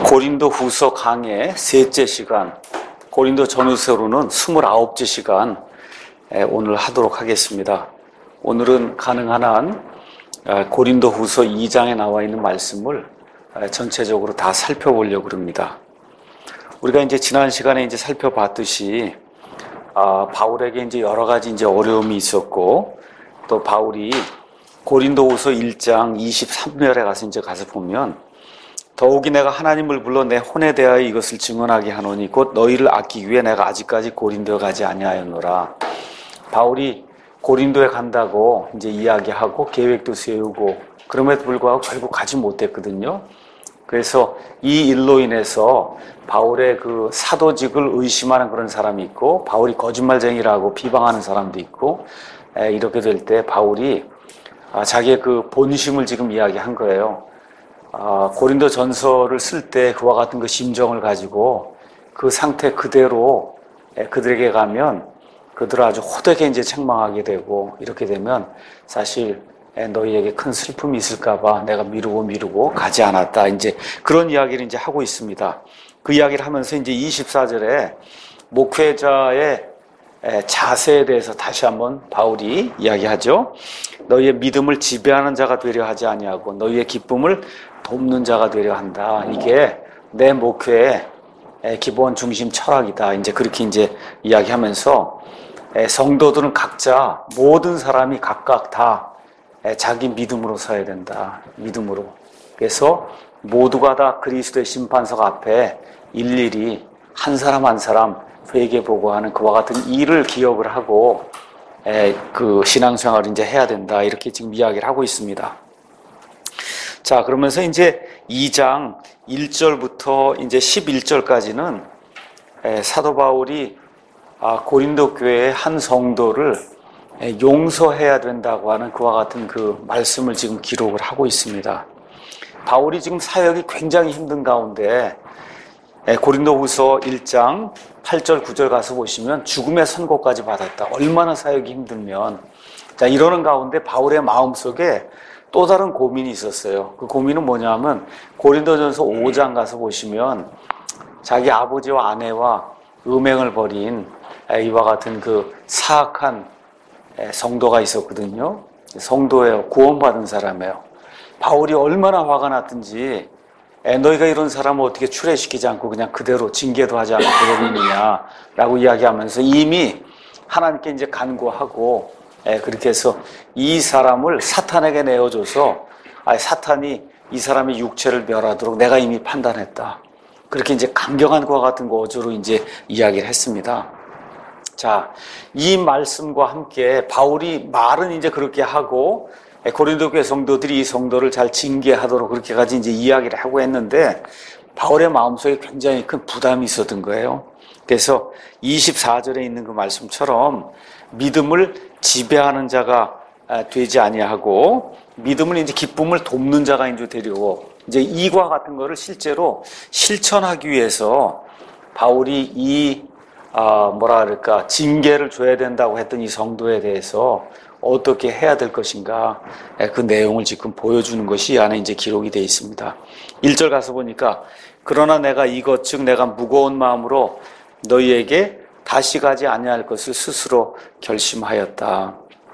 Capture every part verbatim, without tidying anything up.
고린도 후서 강의 셋째 시간, 고린도 전후서로는 스물아홉째 시간 오늘 하도록 하겠습니다. 오늘은 가능한 한 고린도 후서 이 장에 나와 있는 말씀을 전체적으로 다 살펴보려고 합니다. 우리가 이제 지난 시간에 이제 살펴봤듯이 아, 바울에게 이제 여러 가지 이제 어려움이 있었고, 또 바울이 고린도 후서 일 장 이십삼 절에 가서 이제 가서 보면, 더욱이 내가 하나님을 불러 내 혼에 대하여 이것을 증언하게 하노니 곧 너희를 아끼기 위해 내가 아직까지 고린도에 가지 아니하였노라. 바울이 고린도에 간다고 이제 이야기하고 계획도 세우고, 그럼에도 불구하고 결국 가지 못했거든요. 그래서 이 일로 인해서 바울의 그 사도직을 의심하는 그런 사람이 있고, 바울이 거짓말쟁이라고 비방하는 사람도 있고, 에, 이렇게 될 때 바울이 아, 자기의 그 본심을 지금 이야기한 거예요. 아, 고린도 전서를 쓸 때 그와 같은 그 심정을 가지고 그 상태 그대로 에, 그들에게 가면 그들을 아주 호되게 이제 책망하게 되고, 이렇게 되면 사실 너희에게 큰 슬픔이 있을까봐 내가 미루고 미루고 가지 않았다. 이제 그런 이야기를 이제 하고 있습니다. 그 이야기를 하면서 이제 이십사 절에 목회자의 자세에 대해서 다시 한번 바울이 이야기하죠. 너희의 믿음을 지배하는 자가 되려 하지 아니하고 너희의 기쁨을 돕는 자가 되려 한다. 이게 내 목회의 기본 중심 철학이다. 이제 그렇게 이제 이야기하면서 성도들은 각자 모든 사람이 각각 다 자기 믿음으로 서야 된다. 믿음으로. 그래서 모두가 다 그리스도의 심판석 앞에 일일이 한 사람 한 사람 회개 보고하는 그와 같은 일을 기억을 하고 그 신앙생활을 이제 해야 된다. 이렇게 지금 이야기를 하고 있습니다. 자, 그러면서 이제 이 장 일 절부터 이제 십일 절까지는 사도 바울이 고린도 교회의 한 성도를 용서해야 된다고 하는 그와 같은 그 말씀을 지금 기록을 하고 있습니다. 바울이 지금 사역이 굉장히 힘든 가운데 고린도후서 일 장 팔 절 구 절 가서 보시면 죽음의 선고까지 받았다. 얼마나 사역이 힘들면. 자, 이러는 가운데 바울의 마음속에 또 다른 고민이 있었어요. 그 고민은 뭐냐면 고린도전서 오 장 가서 보시면 자기 아버지와 아내와 음행을 벌인 이와 같은 그 사악한 성도가 있었거든요. 성도예요. 구원받은 사람이에요. 바울이 얼마나 화가 났든지 너희가 이런 사람을 어떻게 출애시키지 않고 그냥 그대로 징계도 하지 않고 그러느냐 라고 이야기하면서 이미 하나님께 이제 간구하고 그렇게 해서 이 사람을 사탄에게 내어줘서 사탄이 이 사람의 육체를 멸하도록 내가 이미 판단했다. 그렇게 이제 강경한 것과 같은 어조로 이제 이야기를 했습니다. 자, 이 말씀과 함께 바울이 말은 이제 그렇게 하고 고린도 교회 성도들이 이 성도를 잘 징계하도록 그렇게까지 이제 이야기를 하고 했는데 바울의 마음속에 굉장히 큰 부담이 있었던 거예요. 그래서 이십사 절에 있는 그 말씀처럼 믿음을 지배하는 자가 되지 아니하고 믿음을 이제 기쁨을 돕는 자가 이제 되려고 이제 이과 같은 거를 실제로 실천하기 위해서 바울이 이 아, 뭐라 그럴까, 징계를 줘야 된다고 했던 이 성도에 대해서 어떻게 해야 될 것인가, 그 내용을 지금 보여주는 것이 이 안에 이제 기록이 되어 있습니다. 일 절 가서 보니까, 그러나 내가 이것 즉 내가 무거운 마음으로 너희에게 다시 가지 아니할 것을 스스로 결심하였다.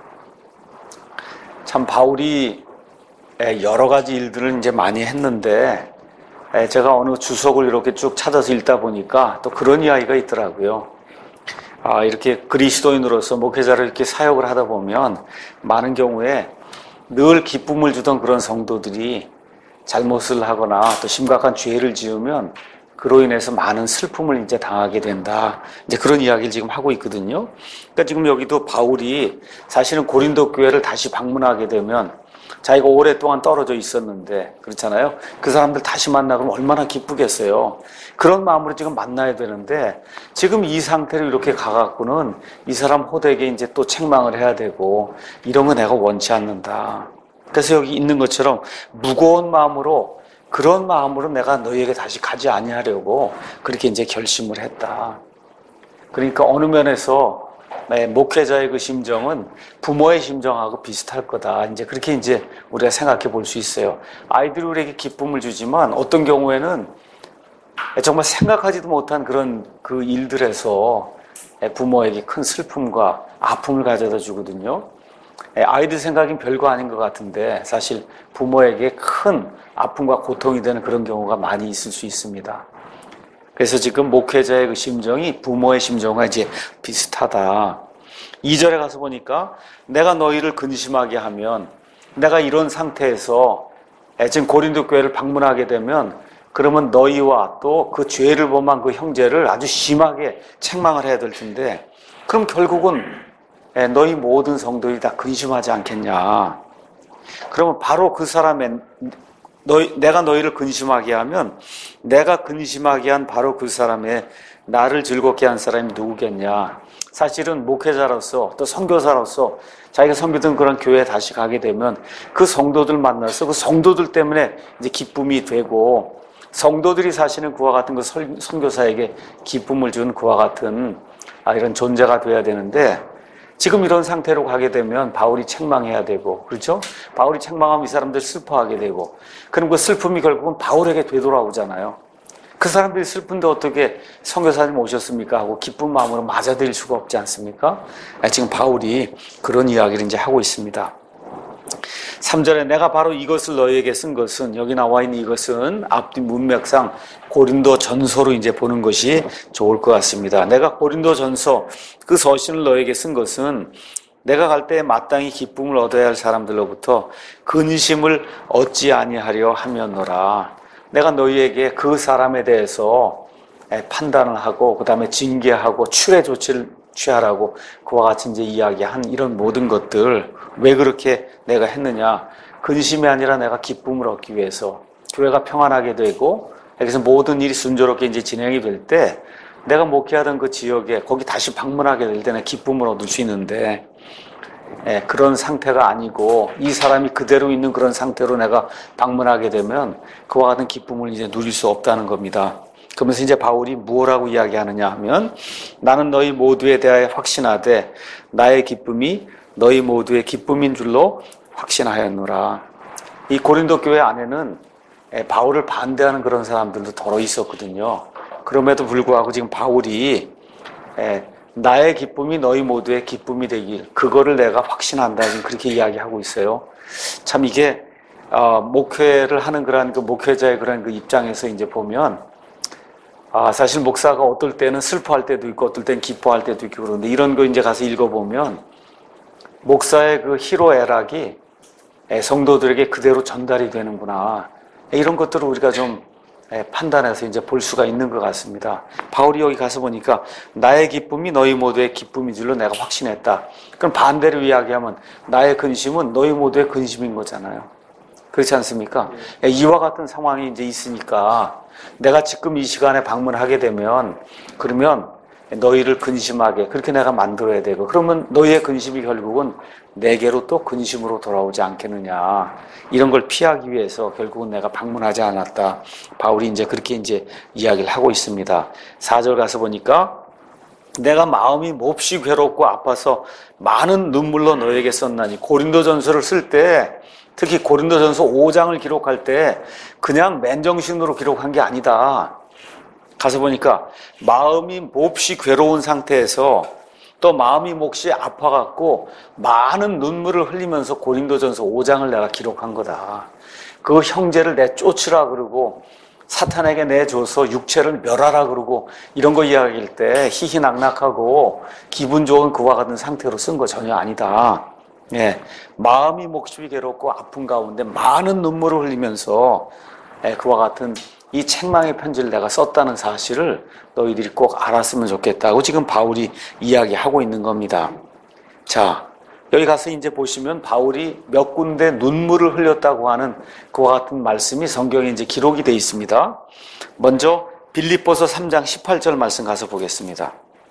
참 바울이 여러 가지 일들을 이제 많이 했는데, 제가 어느 주석을 이렇게 쭉 찾아서 읽다 보니까 또 그런 이야기가 있더라고요. 아, 이렇게 그리스도인으로서 목회자를 이렇게 사역을 하다 보면 많은 경우에 늘 기쁨을 주던 그런 성도들이 잘못을 하거나 또 심각한 죄를 지으면 그로 인해서 많은 슬픔을 이제 당하게 된다. 이제 그런 이야기를 지금 하고 있거든요. 그러니까 지금 여기도 바울이 사실은 고린도 교회를 다시 방문하게 되면 자기가 오랫동안 떨어져 있었는데, 그렇잖아요. 그 사람들 다시 만나면 얼마나 기쁘겠어요. 그런 마음으로 지금 만나야 되는데, 지금 이 상태로 이렇게 가갖고는 이 사람 호되게 이제 또 책망을 해야 되고, 이런 거 내가 원치 않는다. 그래서 여기 있는 것처럼 무거운 마음으로, 그런 마음으로 내가 너희에게 다시 가지 아니하려고 그렇게 이제 결심을 했다. 그러니까 어느 면에서 네, 목회자의 그 심정은 부모의 심정하고 비슷할 거다. 이제 그렇게 이제 우리가 생각해 볼 수 있어요. 아이들이 우리에게 기쁨을 주지만 어떤 경우에는 정말 생각하지도 못한 그런 그 일들에서 부모에게 큰 슬픔과 아픔을 가져다 주거든요. 아이들 생각엔 별거 아닌 것 같은데 사실 부모에게 큰 아픔과 고통이 되는 그런 경우가 많이 있을 수 있습니다. 그래서 지금 목회자의 그 심정이 부모의 심정과 이제 비슷하다. 이 절에 가서 보니까 내가 너희를 근심하게 하면, 내가 이런 상태에서 지금 고린도 교회를 방문하게 되면 그러면 너희와 또 그 죄를 범한 그 형제를 아주 심하게 책망을 해야 될 텐데, 그럼 결국은 너희 모든 성도들이 다 근심하지 않겠냐. 그러면 바로 그 사람의, 너희, 내가 너희를 근심하게 하면 내가 근심하게 한 바로 그 사람의 나를 즐겁게 한 사람이 누구겠냐. 사실은 목회자로서 또 선교사로서 자기가 섬기던 그런 교회에 다시 가게 되면 그 성도들 만나서 그 성도들 때문에 이제 기쁨이 되고, 성도들이 사시는 그와 같은 그 선교사에게 기쁨을 주는 그와 같은 이런 존재가 돼야 되는데, 지금 이런 상태로 가게 되면 바울이 책망해야 되고, 그렇죠? 바울이 책망하면 이 사람들 슬퍼하게 되고, 그럼 그 슬픔이 결국은 바울에게 되돌아오잖아요. 그 사람들이 슬픈데 어떻게 선교사님 오셨습니까? 하고 기쁜 마음으로 맞아들일 수가 없지 않습니까? 지금 바울이 그런 이야기를 이제 하고 있습니다. 삼 절에 내가 바로 이것을 너희에게 쓴 것은, 여기 나와 있는 이것은 앞뒤 문맥상 고린도 전서로 이제 보는 것이 좋을 것 같습니다. 내가 고린도 전서 그 서신을 너희에게 쓴 것은 내가 갈 때 마땅히 기쁨을 얻어야 할 사람들로부터 근심을 얻지 아니하려 하며노라. 내가 너희에게 그 사람에 대해서 판단을 하고 그 다음에 징계하고 추례 조치를 취하라고 그와 같이 이제 이야기한 이런 모든 것들, 왜 그렇게 내가 했느냐? 근심이 아니라 내가 기쁨을 얻기 위해서, 교회가 평안하게 되고 여기서 모든 일이 순조롭게 이제 진행이 될 때 내가 목회하던 그 지역에 거기 다시 방문하게 될 때는 기쁨을 얻을 수 있는데, 예, 그런 상태가 아니고 이 사람이 그대로 있는 그런 상태로 내가 방문하게 되면 그와 같은 기쁨을 이제 누릴 수 없다는 겁니다. 그러면서 이제 바울이 무엇라고 이야기하느냐 하면, 나는 너희 모두에 대하여 확신하되 나의 기쁨이 너희 모두의 기쁨인 줄로 확신하였노라. 이 고린도 교회 안에는 바울을 반대하는 그런 사람들도 더러 있었거든요. 그럼에도 불구하고 지금 바울이 나의 기쁨이 너희 모두의 기쁨이 되길, 그거를 내가 확신한다, 지금 그렇게 이야기하고 있어요. 참 이게 목회를 하는 그런 그 목회자의 그런 그 입장에서 이제 보면, 아, 사실 목사가 어떨 때는 슬퍼할 때도 있고 어떨 때는 기뻐할 때도 있고 그런데, 이런 거 이제 가서 읽어보면 목사의 그 희로애락이 성도들에게 그대로 전달이 되는구나, 이런 것들을 우리가 좀 판단해서 이제 볼 수가 있는 것 같습니다. 바울이 여기 가서 보니까 나의 기쁨이 너희 모두의 기쁨인 줄로 내가 확신했다. 그럼 반대로 이야기하면 나의 근심은 너희 모두의 근심인 거잖아요. 그렇지 않습니까? 네. 이와 같은 상황이 이제 있으니까 내가 지금 이 시간에 방문하게 되면, 그러면 너희를 근심하게 그렇게 내가 만들어야 되고, 그러면 너희의 근심이 결국은 내게로 또 근심으로 돌아오지 않겠느냐. 이런 걸 피하기 위해서 결국은 내가 방문하지 않았다. 바울이 이제 그렇게 이제 이야기를 하고 있습니다. 사 절 가서 보니까 내가 마음이 몹시 괴롭고 아파서 많은 눈물로 너에게 썼나니, 고린도전서를 쓸 때, 특히 고린도전서 오 장을 기록할 때 그냥 맨정신으로 기록한 게 아니다. 가서 보니까 마음이 몹시 괴로운 상태에서 또 마음이 몹시 아파갖고 많은 눈물을 흘리면서 고린도전서 오 장을 내가 기록한 거다. 그 형제를 내 쫓으라 그러고 사탄에게 내줘서 육체를 멸하라 그러고 이런 거 이야기할 때 희희낙낙하고 기분 좋은 그와 같은 상태로 쓴 거 전혀 아니다. 예, 마음이 몹시 괴롭고 아픈 가운데 많은 눈물을 흘리면서 예, 그와 같은 이 책망의 편지를 내가 썼다는 사실을 너희들이 꼭 알았으면 좋겠다고 지금 바울이 이야기하고 있는 겁니다. 자, 여기 가서 이제 보시면 바울이 몇 군데 눈물을 흘렸다고 하는 그와 같은 말씀이 성경에 이제 기록이 되어 있습니다. 먼저 빌립보서 삼 장 십팔 절 말씀 가서 보겠습니다.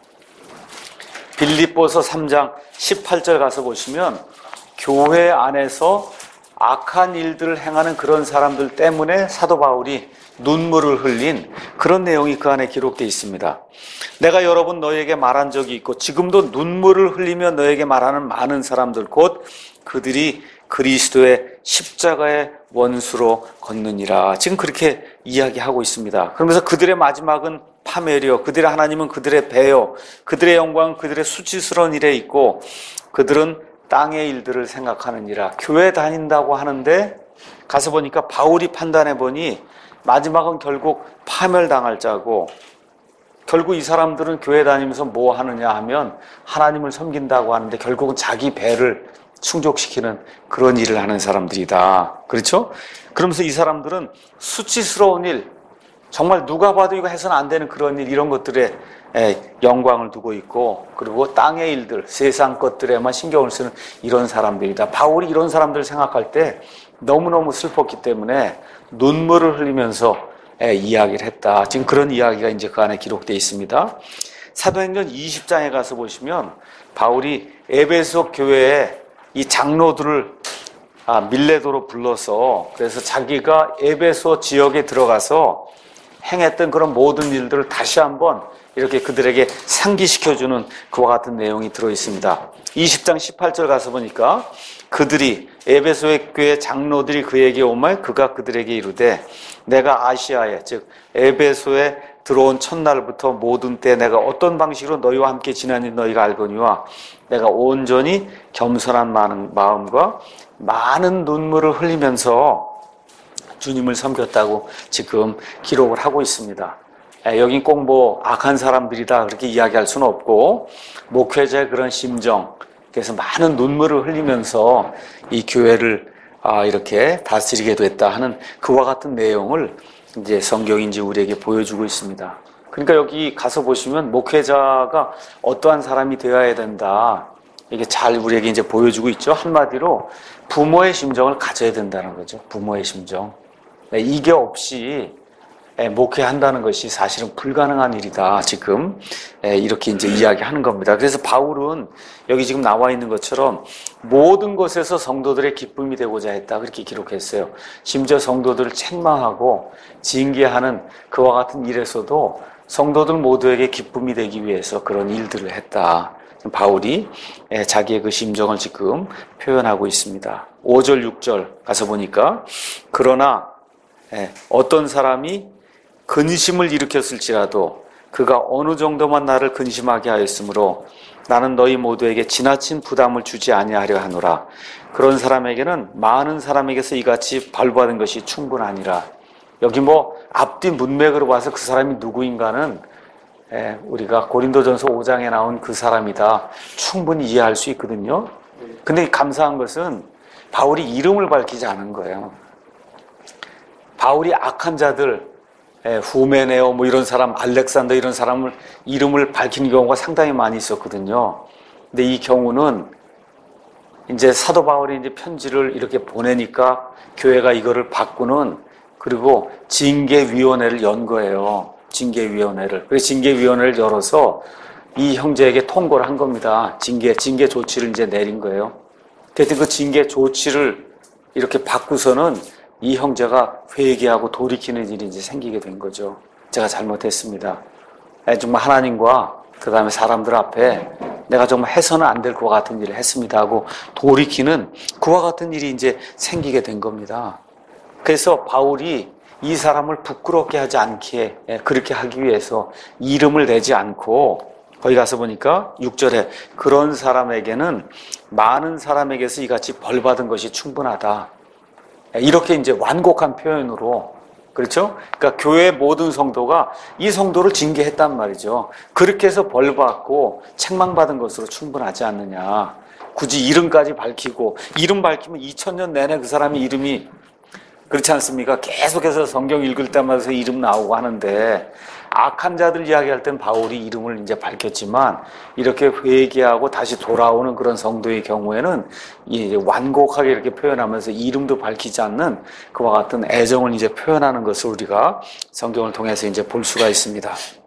빌립보서 삼 장 십팔 절 가서 보시면 교회 안에서 악한 일들을 행하는 그런 사람들 때문에 사도 바울이 눈물을 흘린 그런 내용이 그 안에 기록되어 있습니다. 내가 여러 번 너에게 말한 적이 있고 지금도 눈물을 흘리며 너에게 말하는 많은 사람들, 곧 그들이 그리스도의 십자가의 원수로 걷느니라. 지금 그렇게 이야기하고 있습니다. 그러면서 그들의 마지막은 파멸이요, 그들의 하나님은 그들의 배요, 그들의 영광은 그들의 수치스러운 일에 있고 그들은 땅의 일들을 생각하느니라. 교회 다닌다고 하는데 가서 보니까 바울이 판단해 보니 마지막은 결국 파멸당할 자고, 결국 이 사람들은 교회 다니면서 뭐 하느냐 하면 하나님을 섬긴다고 하는데 결국은 자기 배를 충족시키는 그런 일을 하는 사람들이다. 그렇죠? 그러면서 이 사람들은 수치스러운 일, 정말 누가 봐도 이거 해서는 안 되는 그런 일, 이런 것들에 영광을 두고 있고, 그리고 땅의 일들, 세상 것들에만 신경을 쓰는 이런 사람들이다. 바울이 이런 사람들을 생각할 때 너무너무 슬펐기 때문에 눈물을 흘리면서 이야기를 했다. 지금 그런 이야기가 이제 그 안에 기록되어 있습니다. 사도행전 이십 장에 가서 보시면 바울이 에베소 교회에 이 장로들을 아, 밀레도로 불러서, 그래서 자기가 에베소 지역에 들어가서 행했던 그런 모든 일들을 다시 한번 이렇게 그들에게 상기시켜주는 그와 같은 내용이 들어있습니다. 이십 장 십팔 절 가서 보니까 그들이, 에베소의 교회 장로들이 그에게 오말 그가 그들에게 이르되 내가 아시아에, 즉 에베소에 들어온 첫날부터 모든 때 내가 어떤 방식으로 너희와 함께 지내는지 너희가 알거니와 내가 온전히 겸손한 마음과 많은 눈물을 흘리면서 주님을 섬겼다고 지금 기록을 하고 있습니다. 여긴 꼭 뭐 악한 사람들이다 그렇게 이야기할 수는 없고, 목회자의 그런 심정, 그래서 많은 눈물을 흘리면서 이 교회를 이렇게 다스리게 됐다 하는 그와 같은 내용을 이제 성경이 이제 우리에게 보여주고 있습니다. 그러니까 여기 가서 보시면 목회자가 어떠한 사람이 되어야 된다, 이게 잘 우리에게 이제 보여주고 있죠. 한마디로 부모의 심정을 가져야 된다는 거죠. 부모의 심정. 이게 없이 목회한다는 것이 사실은 불가능한 일이다. 지금 이렇게 이제 이야기하는 겁니다. 그래서 바울은 여기 지금 나와 있는 것처럼 모든 것에서 성도들의 기쁨이 되고자 했다. 그렇게 기록했어요. 심지어 성도들을 책망하고 징계하는 그와 같은 일에서도 성도들 모두에게 기쁨이 되기 위해서 그런 일들을 했다. 바울이 자기의 그 심정을 지금 표현하고 있습니다. 오 절 육 절 가서 보니까 그러나 어떤 사람이 근심을 일으켰을지라도 그가 어느 정도만 나를 근심하게 하였으므로 나는 너희 모두에게 지나친 부담을 주지 아니하려 하노라. 그런 사람에게는 많은 사람에게서 이같이 벌받은 것이 충분하니라. 여기 뭐 앞뒤 문맥으로 봐서 그 사람이 누구인가는 우리가 고린도전서 오 장에 나온 그 사람이다 충분히 이해할 수 있거든요. 근데 감사한 것은 바울이 이름을 밝히지 않은 거예요. 바울이 악한 자들, 후메네오 뭐 이런 사람, 알렉산더 이런 사람을 이름을 밝히는 경우가 상당히 많이 있었거든요. 근데 이 경우는 이제 사도 바울이 이제 편지를 이렇게 보내니까 교회가 이거를 바꾸는, 그리고 징계위원회를 연 거예요. 징계위원회를. 그래서 징계위원회를 열어서 이 형제에게 통고를 한 겁니다. 징계, 징계 조치를 이제 내린 거예요. 그랬더니 그 징계 조치를 이렇게 바꾸서는 이 형제가 회개하고 돌이키는 일이 이제 생기게 된 거죠. 제가 잘못했습니다. 정말 하나님과 그 다음에 사람들 앞에 내가 정말 해서는 안 될 것과 같은 일을 했습니다 하고 돌이키는 그와 같은 일이 이제 생기게 된 겁니다. 그래서 바울이 이 사람을 부끄럽게 하지 않게, 그렇게 하기 위해서 이름을 내지 않고, 거기 가서 보니까 육 절에 그런 사람에게는 많은 사람에게서 이같이 벌받은 것이 충분하다. 이렇게 이제 완곡한 표현으로, 그렇죠? 그러니까 교회 모든 성도가 이 성도를 징계했단 말이죠. 그렇게 해서 벌받고 책망받은 것으로 충분하지 않느냐. 굳이 이름까지 밝히고, 이름 밝히면 이천 년 내내 그 사람의 이름이, 그렇지 않습니까? 계속해서 성경 읽을 때마다 이름 나오고 하는데, 악한 자들 이야기할 땐 바울이 이름을 이제 밝혔지만, 이렇게 회개하고 다시 돌아오는 그런 성도의 경우에는 이제 완곡하게 이렇게 표현하면서 이름도 밝히지 않는 그와 같은 애정을 이제 표현하는 것을 우리가 성경을 통해서 이제 볼 수가 있습니다.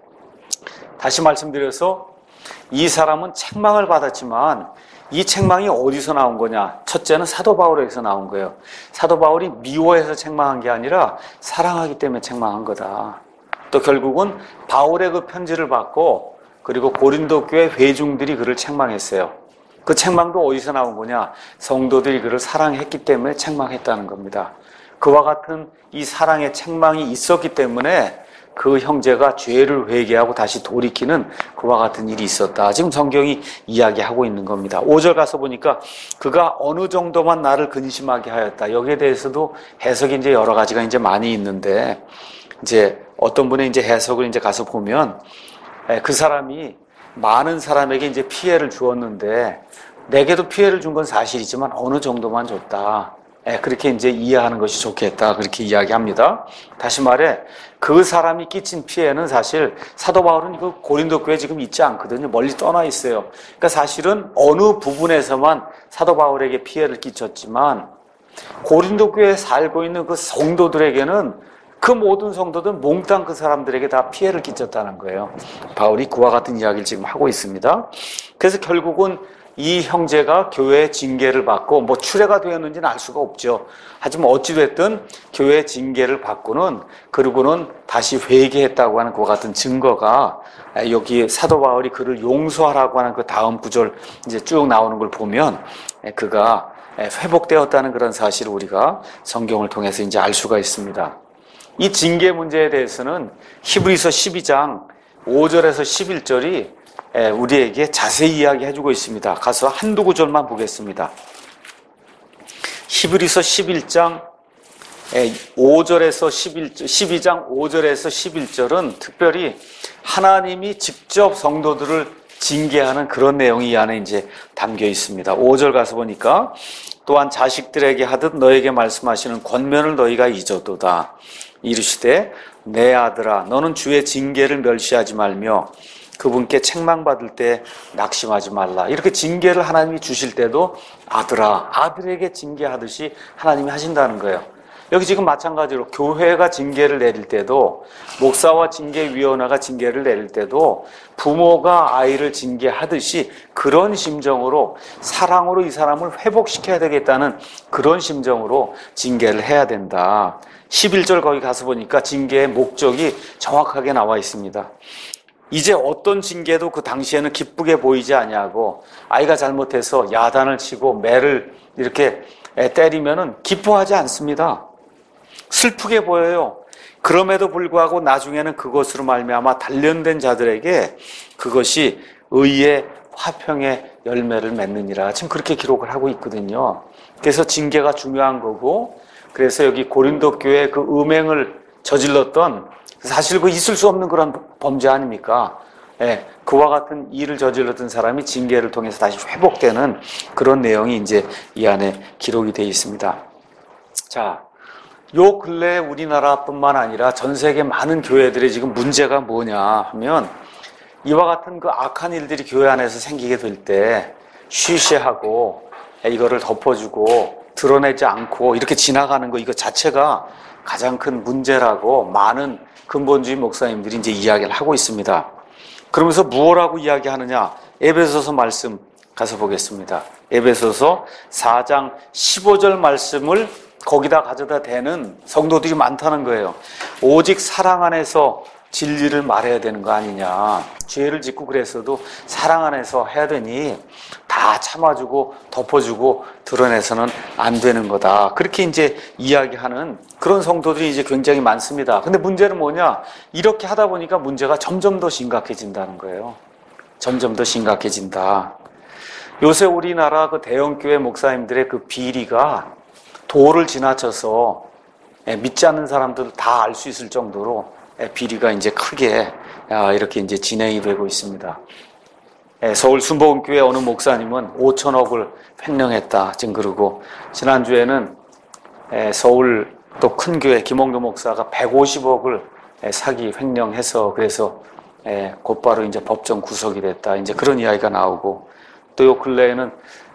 다시 말씀드려서 이 사람은 책망을 받았지만 이 책망이 어디서 나온 거냐? 첫째는 사도 바울에게서 나온 거예요. 사도 바울이 미워해서 책망한 게 아니라 사랑하기 때문에 책망한 거다. 또 결국은 바울의 그 편지를 받고, 그리고 고린도 교회 회중들이 그를 책망했어요. 그 책망도 어디서 나온 거냐? 성도들이 그를 사랑했기 때문에 책망했다는 겁니다. 그와 같은 이 사랑의 책망이 있었기 때문에 그 형제가 죄를 회개하고 다시 돌이키는 그와 같은 일이 있었다. 지금 성경이 이야기하고 있는 겁니다. 오 절 가서 보니까 그가 어느 정도만 나를 근심하게 하였다. 여기에 대해서도 해석이 이제 여러 가지가 이제 많이 있는데, 이제 어떤 분의 이제 해석을 이제 가서 보면, 그 사람이 많은 사람에게 이제 피해를 주었는데, 내게도 피해를 준 건 사실이지만 어느 정도만 줬다. 그렇게 이제 이해하는 것이 좋겠다. 그렇게 이야기합니다. 다시 말해, 그 사람이 끼친 피해는 사실 사도 바울은 그 고린도 교회에 지금 있지 않거든요. 멀리 떠나 있어요. 그러니까 사실은 어느 부분에서만 사도 바울에게 피해를 끼쳤지만 고린도 교회에 살고 있는 그 성도들에게는 그 모든 성도들 몽땅 그 사람들에게 다 피해를 끼쳤다는 거예요. 바울이 그와 같은 이야기를 지금 하고 있습니다. 그래서 결국은 이 형제가 교회의 징계를 받고 뭐 추례가 되었는지는 알 수가 없죠. 하지만 어찌됐든 교회의 징계를 받고는 그리고는 다시 회개했다고 하는 그와 같은 증거가 여기 사도 바울이 그를 용서하라고 하는 그 다음 구절 이제 쭉 나오는 걸 보면 그가 회복되었다는 그런 사실을 우리가 성경을 통해서 이제 알 수가 있습니다. 이 징계 문제에 대해서는 히브리서 십이 장 오 절에서 십일 절이 우리에게 자세히 이야기해주고 있습니다. 가서 한두 구절만 보겠습니다. 히브리서 십일 장 오 절에서 십일 절, 십이 장 오 절에서 십일 절은 특별히 하나님이 직접 성도들을 징계하는 그런 내용이 이 안에 이제 담겨 있습니다. 오 절 가서 보니까 또한 자식들에게 하듯 너에게 말씀하시는 권면을 너희가 잊어도다. 이르시되 내 아들아 너는 주의 징계를 멸시하지 말며 그분께 책망받을 때 낙심하지 말라. 이렇게 징계를 하나님이 주실 때도 아들아, 아들에게 징계하듯이 하나님이 하신다는 거예요. 여기 지금 마찬가지로 교회가 징계를 내릴 때도, 목사와 징계위원회가 징계를 내릴 때도 부모가 아이를 징계하듯이 그런 심정으로, 사랑으로 이 사람을 회복시켜야 되겠다는 그런 심정으로 징계를 해야 된다. 십일 절 거기 가서 보니까 징계의 목적이 정확하게 나와 있습니다. 이제 어떤 징계도 그 당시에는 기쁘게 보이지 아니하고, 아이가 잘못해서 야단을 치고 매를 이렇게 때리면은 기뻐하지 않습니다. 슬프게 보여요. 그럼에도 불구하고 나중에는 그것으로 말미암아 단련된 자들에게 그것이 의의 화평의 열매를 맺느니라. 지금 그렇게 기록을 하고 있거든요. 그래서 징계가 중요한 거고, 그래서 여기 고린도 교회 그 음행을 저질렀던, 사실 그 있을 수 없는 그런 범죄 아닙니까? 예, 그와 같은 일을 저질렀던 사람이 징계를 통해서 다시 회복되는 그런 내용이 이제 이 안에 기록이 되어 있습니다. 자, 요 근래 우리나라뿐만 아니라 전 세계 많은 교회들의 지금 문제가 뭐냐 하면, 이와 같은 그 악한 일들이 교회 안에서 생기게 될 때 쉬쉬하고 이거를 덮어주고 드러내지 않고 이렇게 지나가는 거, 이거 자체가 가장 큰 문제라고 많은 근본주의 목사님들이 이제 이야기를 하고 있습니다. 그러면서 무엇라고 이야기하느냐? 에베소서 말씀 가서 보겠습니다. 에베소서 사 장 십오 절 말씀을 거기다 가져다 대는 성도들이 많다는 거예요. 오직 사랑 안에서 진리를 말해야 되는 거 아니냐. 죄를 짓고 그랬어도 사랑 안에서 해야 되니 다 참아주고 덮어주고 드러내서는 안 되는 거다. 그렇게 이제 이야기하는 그런 성도들이 이제 굉장히 많습니다. 근데 문제는 뭐냐? 이렇게 하다 보니까 문제가 점점 더 심각해진다는 거예요. 점점 더 심각해진다. 요새 우리나라 그 대형교회 목사님들의 그 비리가 도를 지나쳐서 믿지 않는 사람들 다 알 수 있을 정도로 비리가 이제 크게 이렇게 이제 진행이 되고 있습니다. 서울 순복음교회 어느 목사님은 오천억을 횡령했다. 지금 그러고, 지난주에는 서울 또 큰 교회 김홍도 목사가 백오십억을 사기 횡령해서 그래서 곧바로 이제 법정 구속이 됐다. 이제 그런 이야기가 나오고, 또 요 근래에는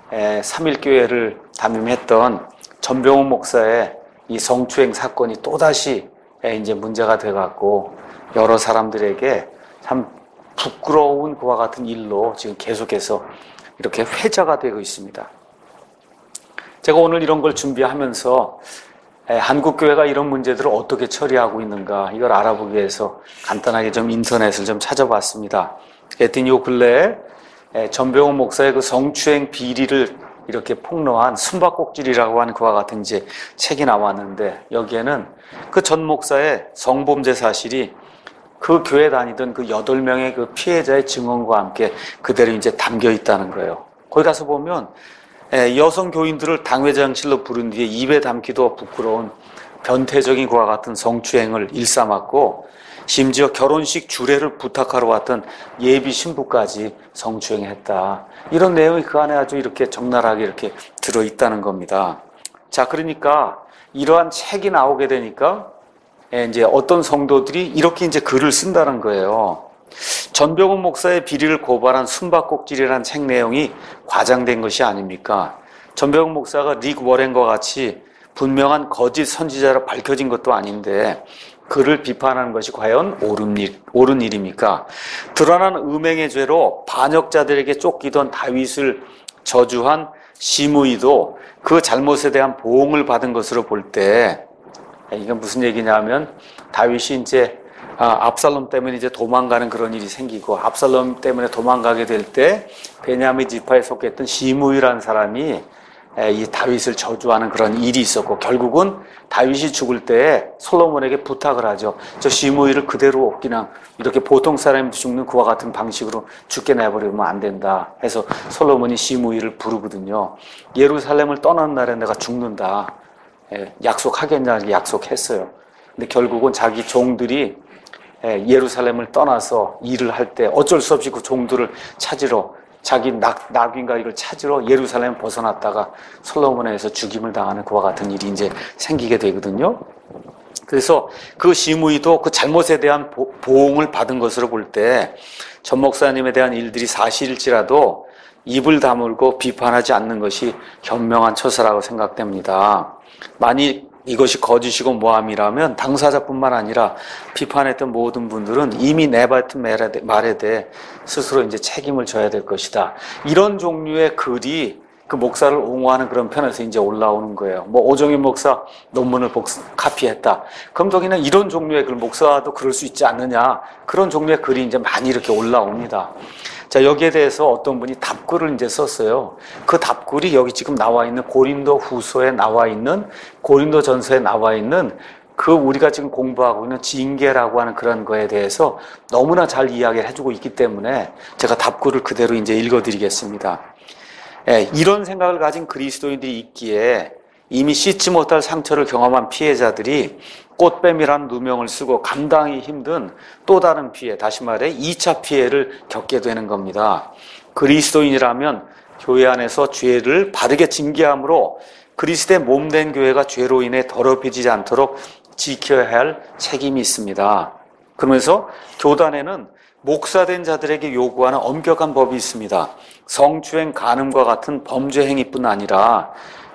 삼일교회를 담임했던 전병훈 목사의 이 성추행 사건이 또다시 이제 문제가 돼갖고 여러 사람들에게 참 부끄러운 그와 같은 일로 지금 계속해서 이렇게 회자가 되고 있습니다. 제가 오늘 이런 걸 준비하면서 한국교회가 이런 문제들을 어떻게 처리하고 있는가, 이걸 알아보기 위해서 간단하게 좀 인터넷을 좀 찾아봤습니다. 그랬더니 요 근래에 전병훈 목사의 그 성추행 비리를 이렇게 폭로한 숨바꼭질이라고 하는 그와 같은 이제 책이 나왔는데, 여기에는 그 전 목사의 성범죄 사실이 그 교회 다니던 그 여덟 명의 그 피해자의 증언과 함께 그대로 이제 담겨 있다는 거예요. 거기 가서 보면 여성 교인들을 당회장실로 부른 뒤에 입에 담기도 부끄러운 변태적인 그와 같은 성추행을 일삼았고, 심지어 결혼식 주례를 부탁하러 왔던 예비 신부까지 성추행했다. 이런 내용이 그 안에 아주 이렇게 적나라하게 이렇게 들어있다는 겁니다. 자, 그러니까 이러한 책이 나오게 되니까 이제 어떤 성도들이 이렇게 이제 글을 쓴다는 거예요. 전병훈 목사의 비리를 고발한 숨바꼭질이라는 책 내용이 과장된 것이 아닙니까? 전병훈 목사가 릭 워렌과 같이 분명한 거짓 선지자로 밝혀진 것도 아닌데 그를 비판하는 것이 과연 옳은, 일, 옳은 일입니까? 드러난 음행의 죄로 반역자들에게 쫓기던 다윗을 저주한 시므이도 그 잘못에 대한 보응을 받은 것으로 볼 때, 이건 무슨 얘기냐면 다윗이 이제 아, 압살롬 때문에 이제 도망가는 그런 일이 생기고, 압살롬 때문에 도망가게 될 때 베냐민 지파에 속했던 시므이라는 사람이 이 다윗을 저주하는 그런 일이 있었고, 결국은 다윗이 죽을 때 솔로몬에게 부탁을 하죠. 저 시므이를 그대로 그냥 이렇게 보통 사람이 죽는 그와 같은 방식으로 죽게 내버리면 안 된다 해서 솔로몬이 시므이를 부르거든요. 예루살렘을 떠나는 날에 내가 죽는다, 약속하겠냐 약속했어요. 근데 결국은 자기 종들이 예루살렘을 떠나서 일을 할 때 어쩔 수 없이 그 종들을 찾으러, 자기 낙, 낙인가 이걸 찾으러 예루살렘을 벗어났다가 솔로몬에 의해서 죽임을 당하는 그와 같은 일이 이제 생기게 되거든요. 그래서 그 시므이도 그 잘못에 대한 보, 보응을 받은 것으로 볼 때 전 목사님에 대한 일들이 사실일지라도 입을 다물고 비판하지 않는 것이 현명한 처사라고 생각됩니다. 만일 이것이 거짓이고 모함이라면 당사자뿐만 아니라 비판했던 모든 분들은 이미 내뱉은 말에 대해 스스로 이제 책임을 져야 될 것이다. 이런 종류의 글이 그 목사를 옹호하는 그런 편에서 이제 올라오는 거예요. 뭐 오정현 목사 논문을 복사, 카피했다. 그럼 저기는 이런 종류의 글, 목사도 그럴 수 있지 않느냐. 그런 종류의 글이 이제 많이 이렇게 올라옵니다. 자, 여기에 대해서 어떤 분이 답글을 이제 썼어요. 그 답글이 여기 지금 나와 있는 고린도 후서에 나와 있는, 고린도 전서에 나와 있는 그 우리가 지금 공부하고 있는 징계라고 하는 그런 거에 대해서 너무나 잘 이야기를 해주고 있기 때문에 제가 답글을 그대로 이제 읽어드리겠습니다. 예, 이런 생각을 가진 그리스도인들이 있기에 이미 씻지 못할 상처를 경험한 피해자들이 꽃뱀이라는 누명을 쓰고 감당하기 힘든 또 다른 피해, 다시 말해 이 차 피해를 겪게 되는 겁니다. 그리스도인이라면 교회 안에서 죄를 바르게 징계함으로 그리스도의 몸된 교회가 죄로 인해 더럽혀지지 않도록 지켜야 할 책임이 있습니다. 그러면서 교단에는 목사된 자들에게 요구하는 엄격한 법이 있습니다. 성추행, 간음과 같은 범죄 행위뿐 아니라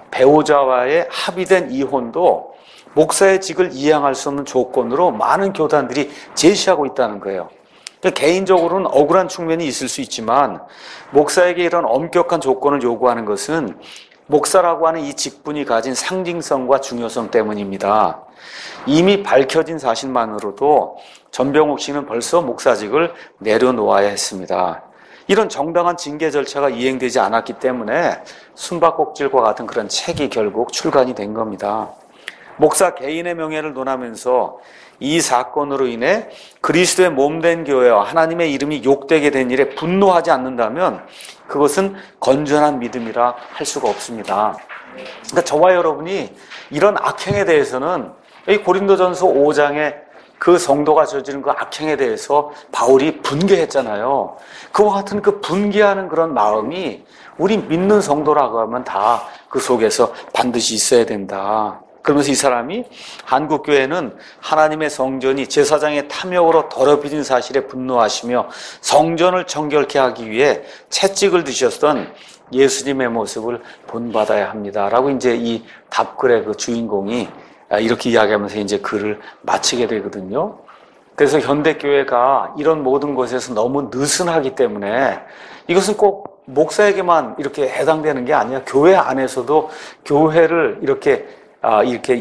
배우자와의 합의된 이혼도 목사의 직을 이양할 수 없는 조건으로 많은 교단들이 제시하고 있다는 거예요. 개인적으로는 억울한 측면이 있을 수 있지만 목사에게 이런 엄격한 조건을 요구하는 것은 목사라고 하는 이 직분이 가진 상징성과 중요성 때문입니다. 이미 밝혀진 사실만으로도 전병욱 씨는 벌써 목사직을 내려놓아야 했습니다. 이런 정당한 징계 절차가 이행되지 않았기 때문에 숨바꼭질과 같은 그런 책이 결국 출간이 된 겁니다. 목사 개인의 명예를 논하면서 이 사건으로 인해 그리스도의 몸된 교회와 하나님의 이름이 욕되게 된 일에 분노하지 않는다면 그것은 건전한 믿음이라 할 수가 없습니다. 그러니까 저와 여러분이 이런 악행에 대해서는 이 고린도전서 오 장에 그 성도가 저지른 그 악행에 대해서 바울이 분개했잖아요. 그와 같은 그 분개하는 그런 마음이 우리 믿는 성도라고 하면 다 그 속에서 반드시 있어야 된다. 그러면서 이 사람이 한국교회는 하나님의 성전이 제사장의 탐욕으로 더럽혀진 사실에 분노하시며 성전을 정결케 하기 위해 채찍을 드셨던 예수님의 모습을 본받아야 합니다. 라고 이제 이 답글의 그 주인공이 이렇게 이야기하면서 이제 글을 마치게 되거든요. 그래서 현대교회가 이런 모든 것에서 너무 느슨하기 때문에 이것은 꼭 목사에게만 이렇게 해당되는 게 아니라 교회 안에서도 교회를 이렇게 아, 이렇게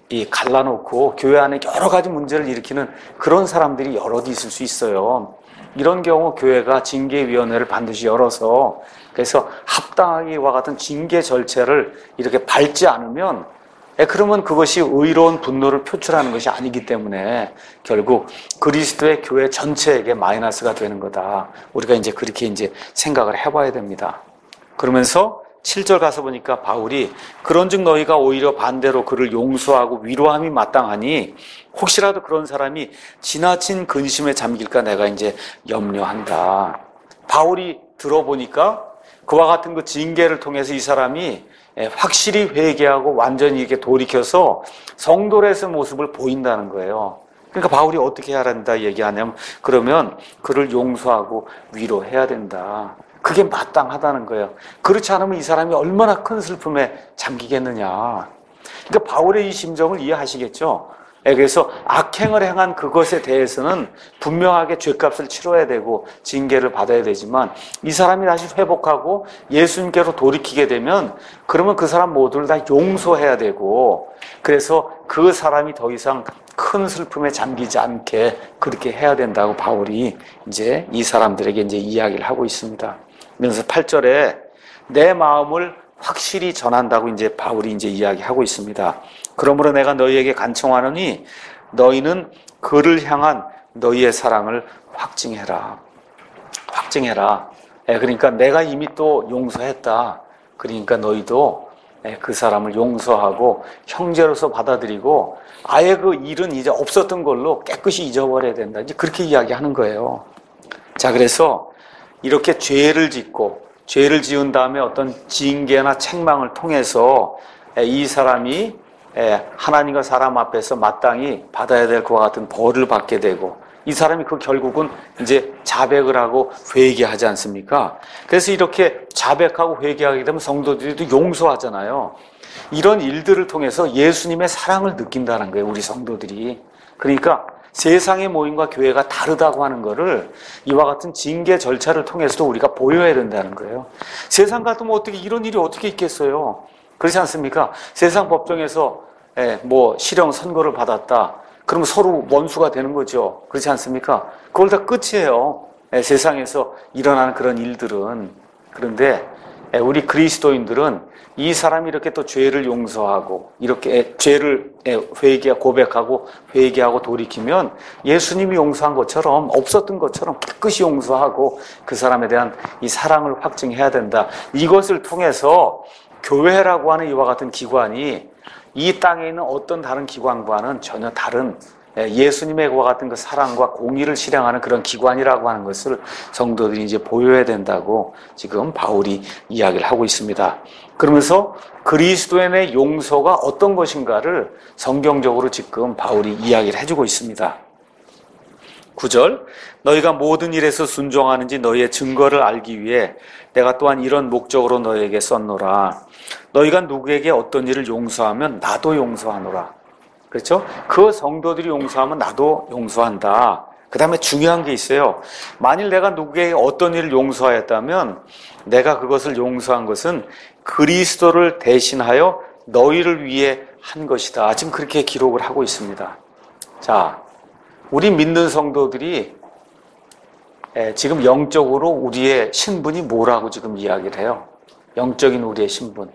이 갈라놓고 교회 안에 여러 가지 문제를 일으키는 그런 사람들이 여럿 있을 수 있어요. 이런 경우 교회가 징계위원회를 반드시 열어서 그래서 합당하기와 같은 징계 절차를 이렇게 밟지 않으면 그러면 그것이 의로운 분노를 표출하는 것이 아니기 때문에 결국 그리스도의 교회 전체에게 마이너스가 되는 거다. 우리가 이제 그렇게 이제 생각을 해봐야 됩니다. 그러면서 칠 절 가서 보니까 바울이 그런즉 너희가 오히려 반대로 그를 용서하고 위로함이 마땅하니 혹시라도 그런 사람이 지나친 근심에 잠길까 내가 이제 염려한다. 바울이 들어보니까 그와 같은 그 징계를 통해서 이 사람이 확실히 회개하고 완전히 이렇게 돌이켜서 성도로서의 모습을 보인다는 거예요. 그러니까 바울이 어떻게 해야 한다 얘기하냐면 그러면 그를 용서하고 위로해야 된다. 그게 마땅하다는 거예요. 그렇지 않으면 이 사람이 얼마나 큰 슬픔에 잠기겠느냐. 그러니까 바울의 이 심정을 이해하시겠죠? 그래서 악행을 행한 그것에 대해서는 분명하게 죗값을 치러야 되고 징계를 받아야 되지만 이 사람이 다시 회복하고 예수님께로 돌이키게 되면 그러면 그 사람 모두를 다 용서해야 되고 그래서 그 사람이 더 이상 큰 슬픔에 잠기지 않게 그렇게 해야 된다고 바울이 이제 이 사람들에게 이제 이야기를 하고 있습니다. 그래서 팔 절에 내 마음을 확실히 전한다고 이제 바울이 이제 이야기하고 있습니다. 그러므로 내가 너희에게 간청하노니 너희는 그를 향한 너희의 사랑을 확증해라. 확증해라. 그러니까 내가 이미 또 용서했다. 그러니까 너희도 그 사람을 용서하고 형제로서 받아들이고 아예 그 일은 이제 없었던 걸로 깨끗이 잊어버려야 된다. 이제 그렇게 이야기하는 거예요. 자, 그래서 이렇게 죄를 짓고 죄를 지은 다음에 어떤 징계나 책망을 통해서 이 사람이 하나님과 사람 앞에서 마땅히 받아야 될 그와 같은 벌을 받게 되고 이 사람이 그 결국은 이제 자백을 하고 회개하지 않습니까? 그래서 이렇게 자백하고 회개하게 되면 성도들도 용서하잖아요. 이런 일들을 통해서 예수님의 사랑을 느낀다는 거예요, 우리 성도들이. 그러니까 세상의 모임과 교회가 다르다고 하는 것을 이와 같은 징계 절차를 통해서도 우리가 보여야 된다는 거예요. 세상 같으면 어떻게 이런 일이 어떻게 있겠어요? 그렇지 않습니까? 세상 법정에서 뭐 실형 선고를 받았다. 그러면 서로 원수가 되는 거죠. 그렇지 않습니까? 그걸 다 끝이에요. 세상에서 일어나는 그런 일들은. 그런데 우리 그리스도인들은 이 사람이 이렇게 또 죄를 용서하고 이렇게 죄를 회개 고백하고 회개하고 돌이키면 예수님이 용서한 것처럼 없었던 것처럼 깨끗이 용서하고 그 사람에 대한 이 사랑을 확증해야 된다. 이것을 통해서 교회라고 하는 이와 같은 기관이 이 땅에 있는 어떤 다른 기관과는 전혀 다른 예수님의 그와 같은 그 사랑과 공의를 실행하는 그런 기관이라고 하는 것을 성도들이 이제 보여야 된다고 지금 바울이 이야기를 하고 있습니다. 그러면서 그리스도인의 용서가 어떤 것인가를 성경적으로 지금 바울이 이야기를 해주고 있습니다. 구 절 너희가 모든 일에서 순종하는지 너희의 증거를 알기 위해 내가 또한 이런 목적으로 너희에게 썼노라. 너희가 누구에게 어떤 일을 용서하면 나도 용서하노라. 그렇죠? 그 성도들이 용서하면 나도 용서한다. 그 다음에 중요한 게 있어요. 만일 내가 누구에게 어떤 일을 용서하였다면 내가 그것을 용서한 것은 그리스도를 대신하여 너희를 위해 한 것이다. 지금 그렇게 기록을 하고 있습니다. 자, 우리 믿는 성도들이 지금 영적으로 우리의 신분이 뭐라고 지금 이야기를 해요? 영적인 우리의 신분.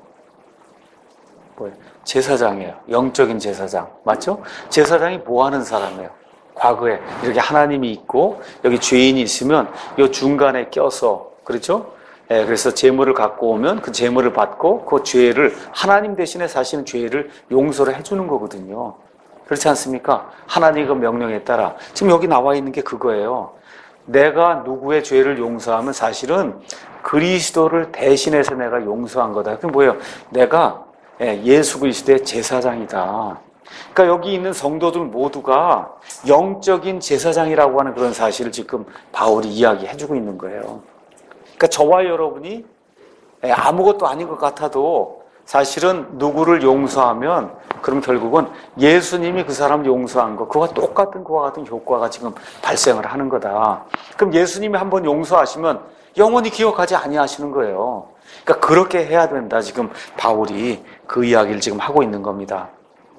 뭐예요? 제사장이에요. 영적인 제사장. 맞죠? 제사장이 뭐 하는 사람이에요? 과거에 이렇게 하나님이 있고 여기 죄인이 있으면 이 중간에 껴서, 그렇죠? 예, 그래서 제물을 갖고 오면 그 제물을 받고 그 죄를 하나님 대신에 사시는 죄를 용서를 해주는 거거든요. 그렇지 않습니까? 하나님의 그 명령에 따라 지금 여기 나와 있는 게 그거예요. 내가 누구의 죄를 용서하면 사실은 그리스도를 대신해서 내가 용서한 거다. 그게 뭐예요? 내가 예수 그리스도의 제사장이다. 그러니까 여기 있는 성도들 모두가 영적인 제사장이라고 하는 그런 사실을 지금 바울이 이야기해주고 있는 거예요. 그러니까 저와 여러분이 아무것도 아닌 것 같아도 사실은 누구를 용서하면 그럼 결국은 예수님이 그 사람을 용서한 것, 그와 똑같은 그와 같은 효과가 지금 발생을 하는 거다. 그럼 예수님이 한번 용서하시면 영원히 기억하지 아니하시는 거예요. 그러니까 그렇게 해야 된다. 지금 바울이 그 이야기를 지금 하고 있는 겁니다.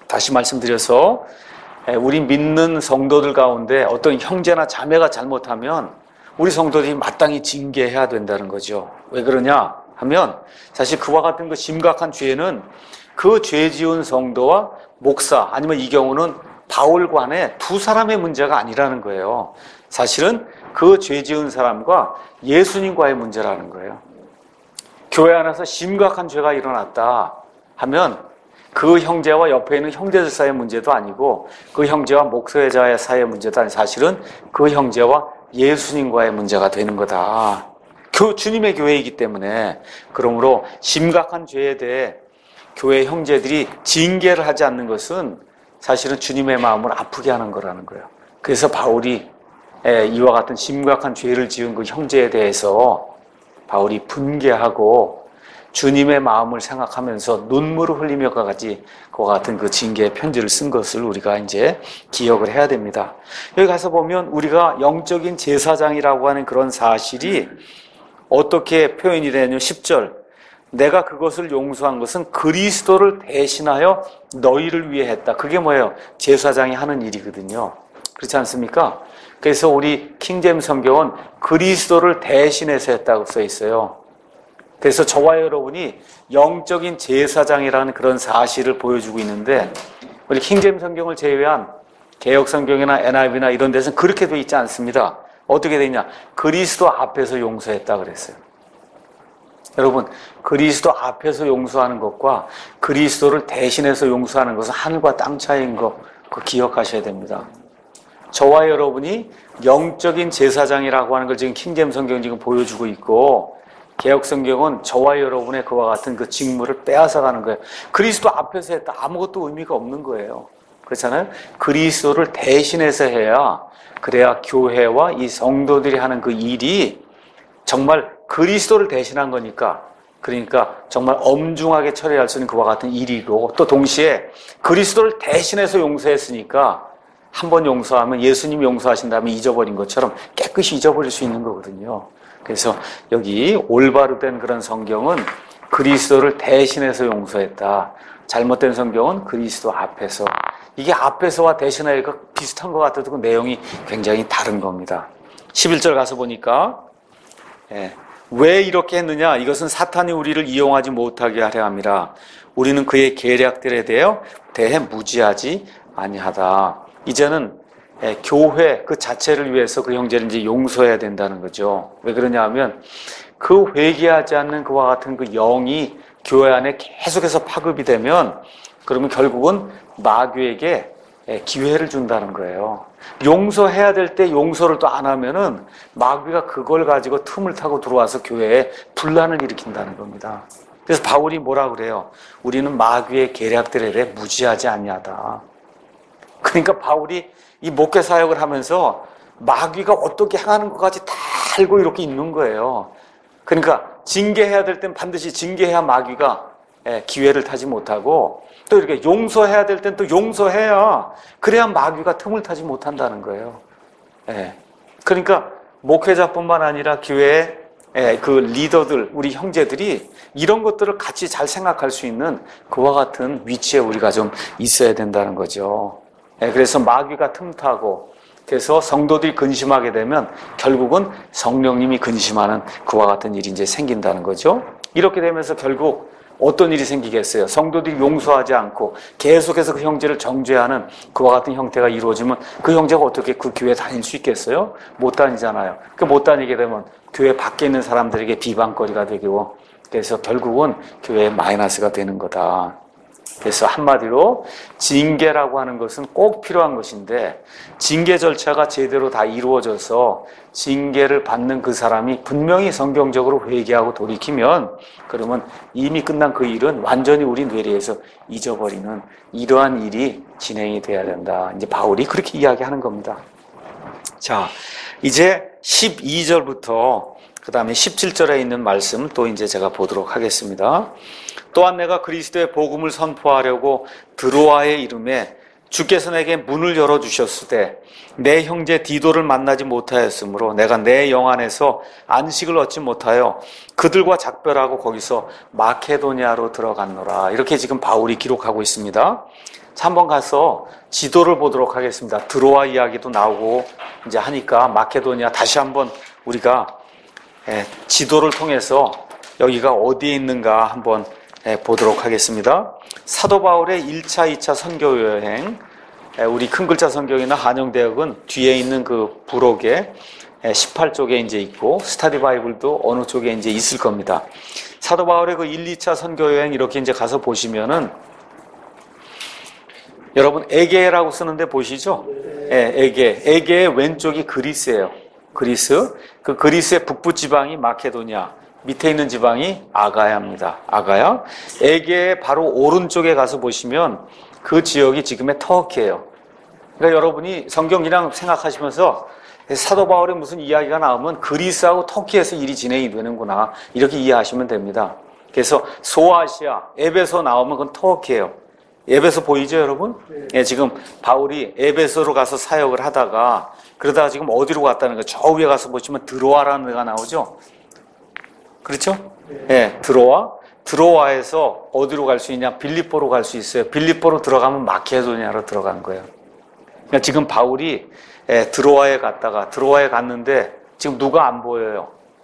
다시 말씀드려서 우리 믿는 성도들 가운데 어떤 형제나 자매가 잘못하면 우리 성도들이 마땅히 징계해야 된다는 거죠. 왜 그러냐 하면 사실 그와 같은 그 심각한 죄는 그 죄 지은 성도와 목사 아니면 이 경우는 바울관의 두 사람의 문제가 아니라는 거예요. 사실은 그 죄 지은 사람과 예수님과의 문제라는 거예요. 교회 안에서 심각한 죄가 일어났다 하면 그 형제와 옆에 있는 형제들 사이의 문제도 아니고 그 형제와 목회자의 사이의 문제도 아니고 사실은 그 형제와 예수님과의 문제가 되는 거다. 교, 주님의 교회이기 때문에 그러므로 심각한 죄에 대해 교회 형제들이 징계를 하지 않는 것은 사실은 주님의 마음을 아프게 하는 거라는 거예요. 그래서 바울이 이와 같은 심각한 죄를 지은 그 형제에 대해서 바울이 분개하고 주님의 마음을 생각하면서 눈물을 흘리며가 같이 그와 같은 그 징계의 편지를 쓴 것을 우리가 이제 기억을 해야 됩니다. 여기 가서 보면 우리가 영적인 제사장이라고 하는 그런 사실이 어떻게 표현이 되냐면 십 절 내가 그것을 용서한 것은 그리스도를 대신하여 너희를 위해 했다. 그게 뭐예요? 제사장이 하는 일이거든요. 그렇지 않습니까? 그래서 우리 킹제임스 성경은 그리스도를 대신해서 했다고 써 있어요. 그래서 저와 여러분이 영적인 제사장이라는 그런 사실을 보여주고 있는데 우리 킹제임스 성경을 제외한 개역 성경이나 엔아이브이나 이런 데서는 그렇게 돼 있지 않습니다. 어떻게 돼 있냐? 그리스도 앞에서 용서했다 그랬어요. 여러분, 그리스도 앞에서 용서하는 것과 그리스도를 대신해서 용서하는 것은 하늘과 땅 차이인 거 그거 기억하셔야 됩니다. 저와 여러분이 영적인 제사장이라고 하는 걸 지금 킹제임스 성경은 지금 보여주고 있고 개역 성경은 저와 여러분의 그와 같은 그 직무를 빼앗아가는 거예요. 그리스도 앞에서 했다. 아무것도 의미가 없는 거예요. 그렇잖아요? 그리스도를 대신해서 해야 그래야 교회와 이 성도들이 하는 그 일이 정말 그리스도를 대신한 거니까 그러니까 정말 엄중하게 처리할 수 있는 그와 같은 일이고 또 동시에 그리스도를 대신해서 용서했으니까 한 번 용서하면 예수님이 용서하신 다음에 잊어버린 것처럼 깨끗이 잊어버릴 수 있는 거거든요. 그래서 여기 올바로 된 그런 성경은 그리스도를 대신해서 용서했다. 잘못된 성경은 그리스도 앞에서. 이게 앞에서와 대신하기가 비슷한 것 같아도 그 내용이 굉장히 다른 겁니다. 십일 절 가서 보니까 예, 왜 이렇게 했느냐? 이것은 사탄이 우리를 이용하지 못하게 하려 함이라. 우리는 그의 계략들에 대해 대해 무지하지 아니하다. 이제는 예, 교회 그 자체를 위해서 그 형제를 이제 용서해야 된다는 거죠. 왜 그러냐 하면 그 회개하지 않는 그와 같은 그 영이 교회 안에 계속해서 파급이 되면 그러면 결국은 마귀에게 예, 기회를 준다는 거예요. 용서해야 될 때 용서를 또 안 하면은 마귀가 그걸 가지고 틈을 타고 들어와서 교회에 분란을 일으킨다는 겁니다. 그래서 바울이 뭐라 그래요? 우리는 마귀의 계략들에 대해 무지하지 아니하다. 그러니까 바울이 이 목회 사역을 하면서 마귀가 어떻게 행하는 것까지 다 알고 이렇게 있는 거예요. 그러니까 징계해야 될 땐 반드시 징계해야 마귀가 기회를 타지 못하고 또 이렇게 용서해야 될 땐 또 용서해야 그래야 마귀가 틈을 타지 못한다는 거예요. 그러니까 목회자뿐만 아니라 교회의 그 리더들, 우리 형제들이 이런 것들을 같이 잘 생각할 수 있는 그와 같은 위치에 우리가 좀 있어야 된다는 거죠. 그래서 마귀가 틈타고 그래서 성도들이 근심하게 되면 결국은 성령님이 근심하는 그와 같은 일이 이제 생긴다는 거죠. 이렇게 되면서 결국 어떤 일이 생기겠어요? 성도들이 용서하지 않고 계속해서 그 형제를 정죄하는 그와 같은 형태가 이루어지면 그 형제가 어떻게 그 교회에 다닐 수 있겠어요? 못 다니잖아요. 그 못 다니게 되면 교회 밖에 있는 사람들에게 비방거리가 되고 그래서 결국은 교회에 마이너스가 되는 거다. 그래서 한마디로 징계라고 하는 것은 꼭 필요한 것인데 징계 절차가 제대로 다 이루어져서 징계를 받는 그 사람이 분명히 성경적으로 회개하고 돌이키면 그러면 이미 끝난 그 일은 완전히 우리 뇌리에서 잊어버리는 이러한 일이 진행이 돼야 된다. 이제 바울이 그렇게 이야기하는 겁니다. 자, 이제 십이 절부터 그 다음에 십칠 절에 있는 말씀 또 이제 제가 보도록 하겠습니다. 또한 내가 그리스도의 복음을 선포하려고 드로아의 이름에 주께서 내게 문을 열어주셨으되 내 형제 디도를 만나지 못하였으므로 내가 내 영 안에서 안식을 얻지 못하여 그들과 작별하고 거기서 마케도니아로 들어갔노라. 이렇게 지금 바울이 기록하고 있습니다. 자, 한번 가서 지도를 보도록 하겠습니다. 드로아 이야기도 나오고 이제 하니까 마케도니아 다시 한번 우리가 예, 지도를 통해서 여기가 어디에 있는가 한번 예, 보도록 하겠습니다. 사도 바울의 일 차, 이 차 선교 여행, 예, 우리 큰 글자 성경이나 한영대역은 뒤에 있는 그 부록에 예, 십팔 쪽에 이제 있고 스터디 바이블도 어느 쪽에 이제 있을 겁니다. 사도 바울의 그 일, 이 차 선교 여행 이렇게 이제 가서 보시면은 여러분 에게라고 쓰는데 보시죠? 예, 에게. 에게의 왼쪽이 그리스예요. 그리스. 그 그리스의 북부 지방이 마케도니아. 밑에 있는 지방이 아가야입니다. 아가야. 에게의 바로 오른쪽에 가서 보시면 그 지역이 지금의 터키예요. 그러니까 여러분이 성경 그냥 생각하시면서 사도 바울의 무슨 이야기가 나오면 그리스하고 터키에서 일이 진행이 되는구나. 이렇게 이해하시면 됩니다. 그래서 소아시아, 에베소 나오면 그건 터키예요. 에베소 보이죠, 여러분? 네. 예, 지금 바울이 에베소로 가서 사역을 하다가 그러다가 지금 어디로 갔다는 거예요? 저 위에 가서 보시면 드로아라는 데가 나오죠? 그렇죠? 네. 예, 드로아. 드로아에서 어디로 갈 수 있냐? 빌립보로 갈 수 있어요. 빌립보로 들어가면 마케도니아로 들어간 거예요. 그러니까 지금 바울이 예, 드로아에 갔다가 드로아에 갔는데 지금 누가 안 보여요?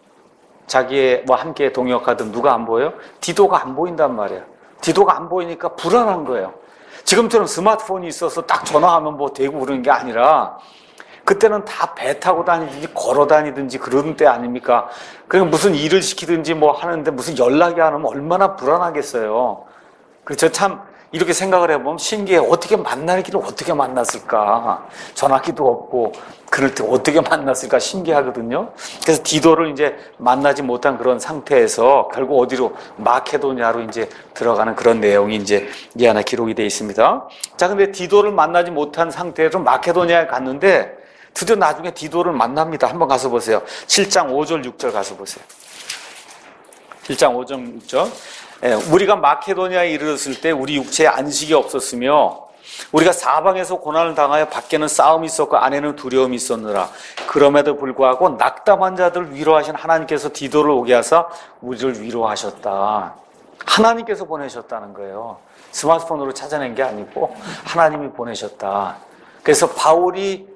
자기의 뭐 함께 동역하던 누가 안 보여요? 디도가 안 보인단 말이에요. 디도가 안 보이니까 불안한 거예요. 지금처럼 스마트폰이 있어서 딱 전화하면 뭐 되고 그러는 게 아니라 그때는 다 배 타고 다니든지 걸어 다니든지 그런 때 아닙니까? 그러니까 무슨 일을 시키든지 뭐 하는데 무슨 연락이 안 오면 얼마나 불안하겠어요. 그래서 참 이렇게 생각을 해보면 신기해. 어떻게 만날 길을 어떻게 만났을까? 전화기도 없고 그럴 때 어떻게 만났을까 신기하거든요. 그래서 디도를 이제 만나지 못한 그런 상태에서 결국 어디로 마케도니아로 이제 들어가는 그런 내용이 이제 이 안에 기록이 되어 있습니다. 자, 근데 디도를 만나지 못한 상태에서 마케도니아에 갔는데 드디어 나중에 디도를 만납니다. 한번 가서 보세요. 칠 장 오 절 육 절 가서 보세요. 칠 장 오 절 육 절. 예, 우리가 마케도니아에 이르렀을 때 우리 육체에 안식이 없었으며 우리가 사방에서 고난을 당하여 밖에는 싸움이 있었고 안에는 두려움이 있었느라 그럼에도 불구하고 낙담한 자들을 위로하신 하나님께서 디도를 오게 하사 우리를 위로하셨다. 하나님께서 보내셨다는 거예요. 스마트폰으로 찾아낸 게 아니고 하나님이 보내셨다. 그래서 바울이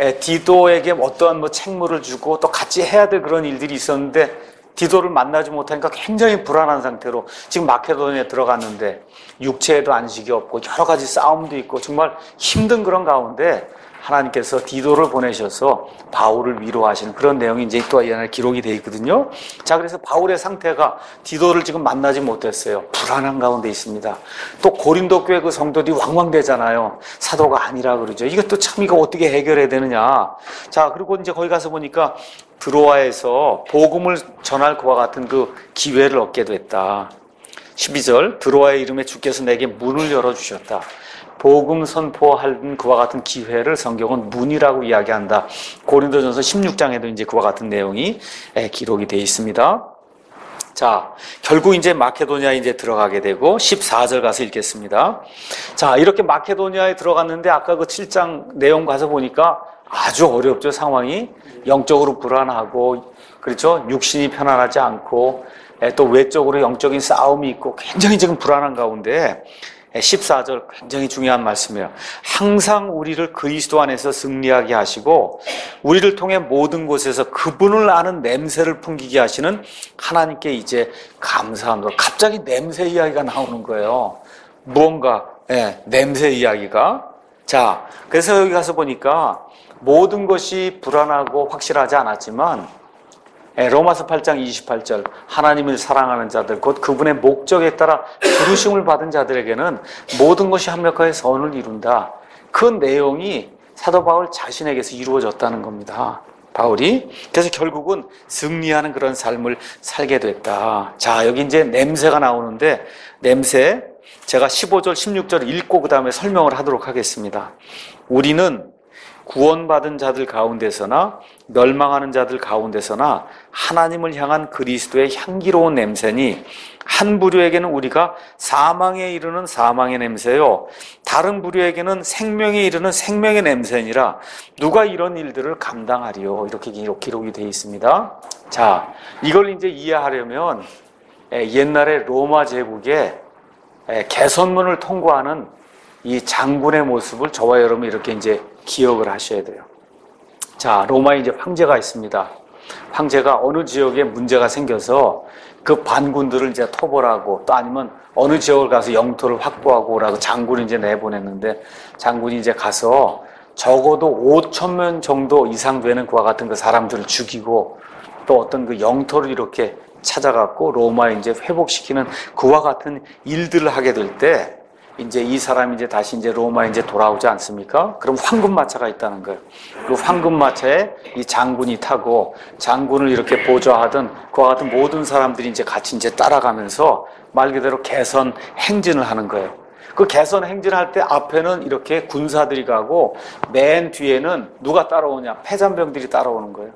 디도에게 어떠한 뭐 책무를 주고 또 같이 해야 될 그런 일들이 있었는데 디도를 만나지 못하니까 굉장히 불안한 상태로 지금 마케도니아에 들어갔는데 육체에도 안식이 없고 여러 가지 싸움도 있고 정말 힘든 그런 가운데 하나님께서 디도를 보내셔서 바울을 위로하시는 그런 내용이 이제 또 이 안에 기록이 되어 있거든요. 자, 그래서 바울의 상태가 디도를 지금 만나지 못했어요. 불안한 가운데 있습니다. 또 고린도 교회 그 성도들이 왕왕대잖아요. 사도가 아니라 그러죠. 이것도 참 이거 어떻게 해결해야 되느냐. 자, 그리고 이제 거기 가서 보니까 드로아에서 복음을 전할 그와 같은 그 기회를 얻게 됐다. 십이 절 드로아의 이름에 주께서 내게 문을 열어주셨다. 복음 선포할 그와 같은 기회를 성경은 문이라고 이야기한다. 고린도전서 십육 장에도 이제 그와 같은 내용이 기록이 되어 있습니다. 자, 결국 이제 마케도니아에 이제 들어가게 되고 십사 절 가서 읽겠습니다. 자, 이렇게 마케도니아에 들어갔는데 아까 그 칠 장 내용 가서 보니까 아주 어렵죠, 상황이. 영적으로 불안하고, 그렇죠? 육신이 편안하지 않고, 또 외적으로 영적인 싸움이 있고, 굉장히 지금 불안한 가운데, 십사 절 굉장히 중요한 말씀이에요. 항상 우리를 그리스도 안에서 승리하게 하시고, 우리를 통해 모든 곳에서 그분을 아는 냄새를 풍기게 하시는 하나님께 이제 감사합니다. 갑자기 냄새 이야기가 나오는 거예요. 무언가, 예, 냄새 이야기가. 자, 그래서 여기 가서 보니까, 모든 것이 불안하고 확실하지 않았지만 로마서 팔 장 이십팔 절 하나님을 사랑하는 자들 곧 그분의 목적에 따라 부르심을 받은 자들에게는 모든 것이 합력하여 선을 이룬다. 그 내용이 사도 바울 자신에게서 이루어졌다는 겁니다. 바울이. 그래서 결국은 승리하는 그런 삶을 살게 됐다. 자, 여기 이제 냄새가 나오는데 냄새 제가 십오 절 십육 절 읽고 그 다음에 설명을 하도록 하겠습니다. 우리는 구원받은 자들 가운데서나 멸망하는 자들 가운데서나 하나님을 향한 그리스도의 향기로운 냄새니 한 부류에게는 우리가 사망에 이르는 사망의 냄새요 다른 부류에게는 생명에 이르는 생명의 냄새니라 누가 이런 일들을 감당하리요. 이렇게 기록이 되어 있습니다. 자, 이걸 이제 이해하려면 옛날에 로마 제국에 개선문을 통과하는 이 장군의 모습을 저와 여러분 이렇게 이제 기억을 하셔야 돼요. 자, 로마에 이제 황제가 있습니다. 황제가 어느 지역에 문제가 생겨서 그 반군들을 이제 토벌하고 또 아니면 어느 지역을 가서 영토를 확보하고 오라고 장군이 이제 내보냈는데, 장군이 이제 가서 적어도 오천 명 정도 이상 되는 그와 같은 그 사람들을 죽이고 또 어떤 그 영토를 이렇게 찾아갖고 로마에 이제 회복시키는 그와 같은 일들을 하게 될 때, 이제 이 사람이 이제 다시 이제 로마에 이제 돌아오지 않습니까? 그럼 황금마차가 있다는 거예요. 그 황금마차에 이 장군이 타고 장군을 이렇게 보좌하던 그와 같은 모든 사람들이 이제 같이 이제 따라가면서 말 그대로 개선 행진을 하는 거예요. 그 개선 행진할 때 앞에는 이렇게 군사들이 가고 맨 뒤에는 누가 따라오냐? 패잔병들이 따라오는 거예요.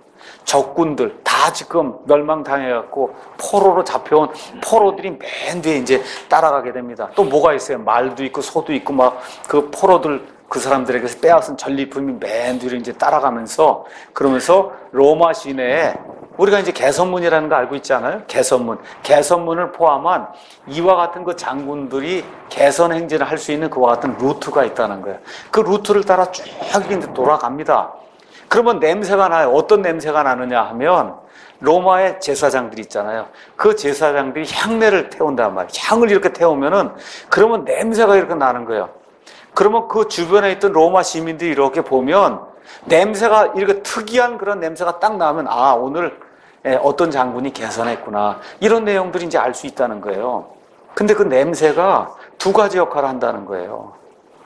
적군들 다 지금 멸망당해갖고 포로로 잡혀온 포로들이 맨 뒤에 이제 따라가게 됩니다. 또 뭐가 있어요? 말도 있고 소도 있고 막 그 포로들 그 사람들에게서 빼앗은 전리품이 맨 뒤로 이제 따라가면서, 그러면서 로마 시내에 우리가 이제 개선문이라는 거 알고 있지 않아요? 개선문. 개선문을 포함한 이와 같은 그 장군들이 개선 행진을 할 수 있는 그와 같은 루트가 있다는 거예요. 그 루트를 따라 쭉 이제 돌아갑니다. 그러면 냄새가 나요. 어떤 냄새가 나느냐 하면 로마의 제사장들이 있잖아요. 그 제사장들이 향내를 태운단 말이에요. 향을 이렇게 태우면은 그러면 냄새가 이렇게 나는 거예요. 그러면 그 주변에 있던 로마 시민들이 이렇게 보면 냄새가 이렇게 특이한 그런 냄새가 딱 나면, 아, 오늘 어떤 장군이 개선했구나, 이런 내용들이 이제 알 수 있다는 거예요. 근데 그 냄새가 두 가지 역할을 한다는 거예요.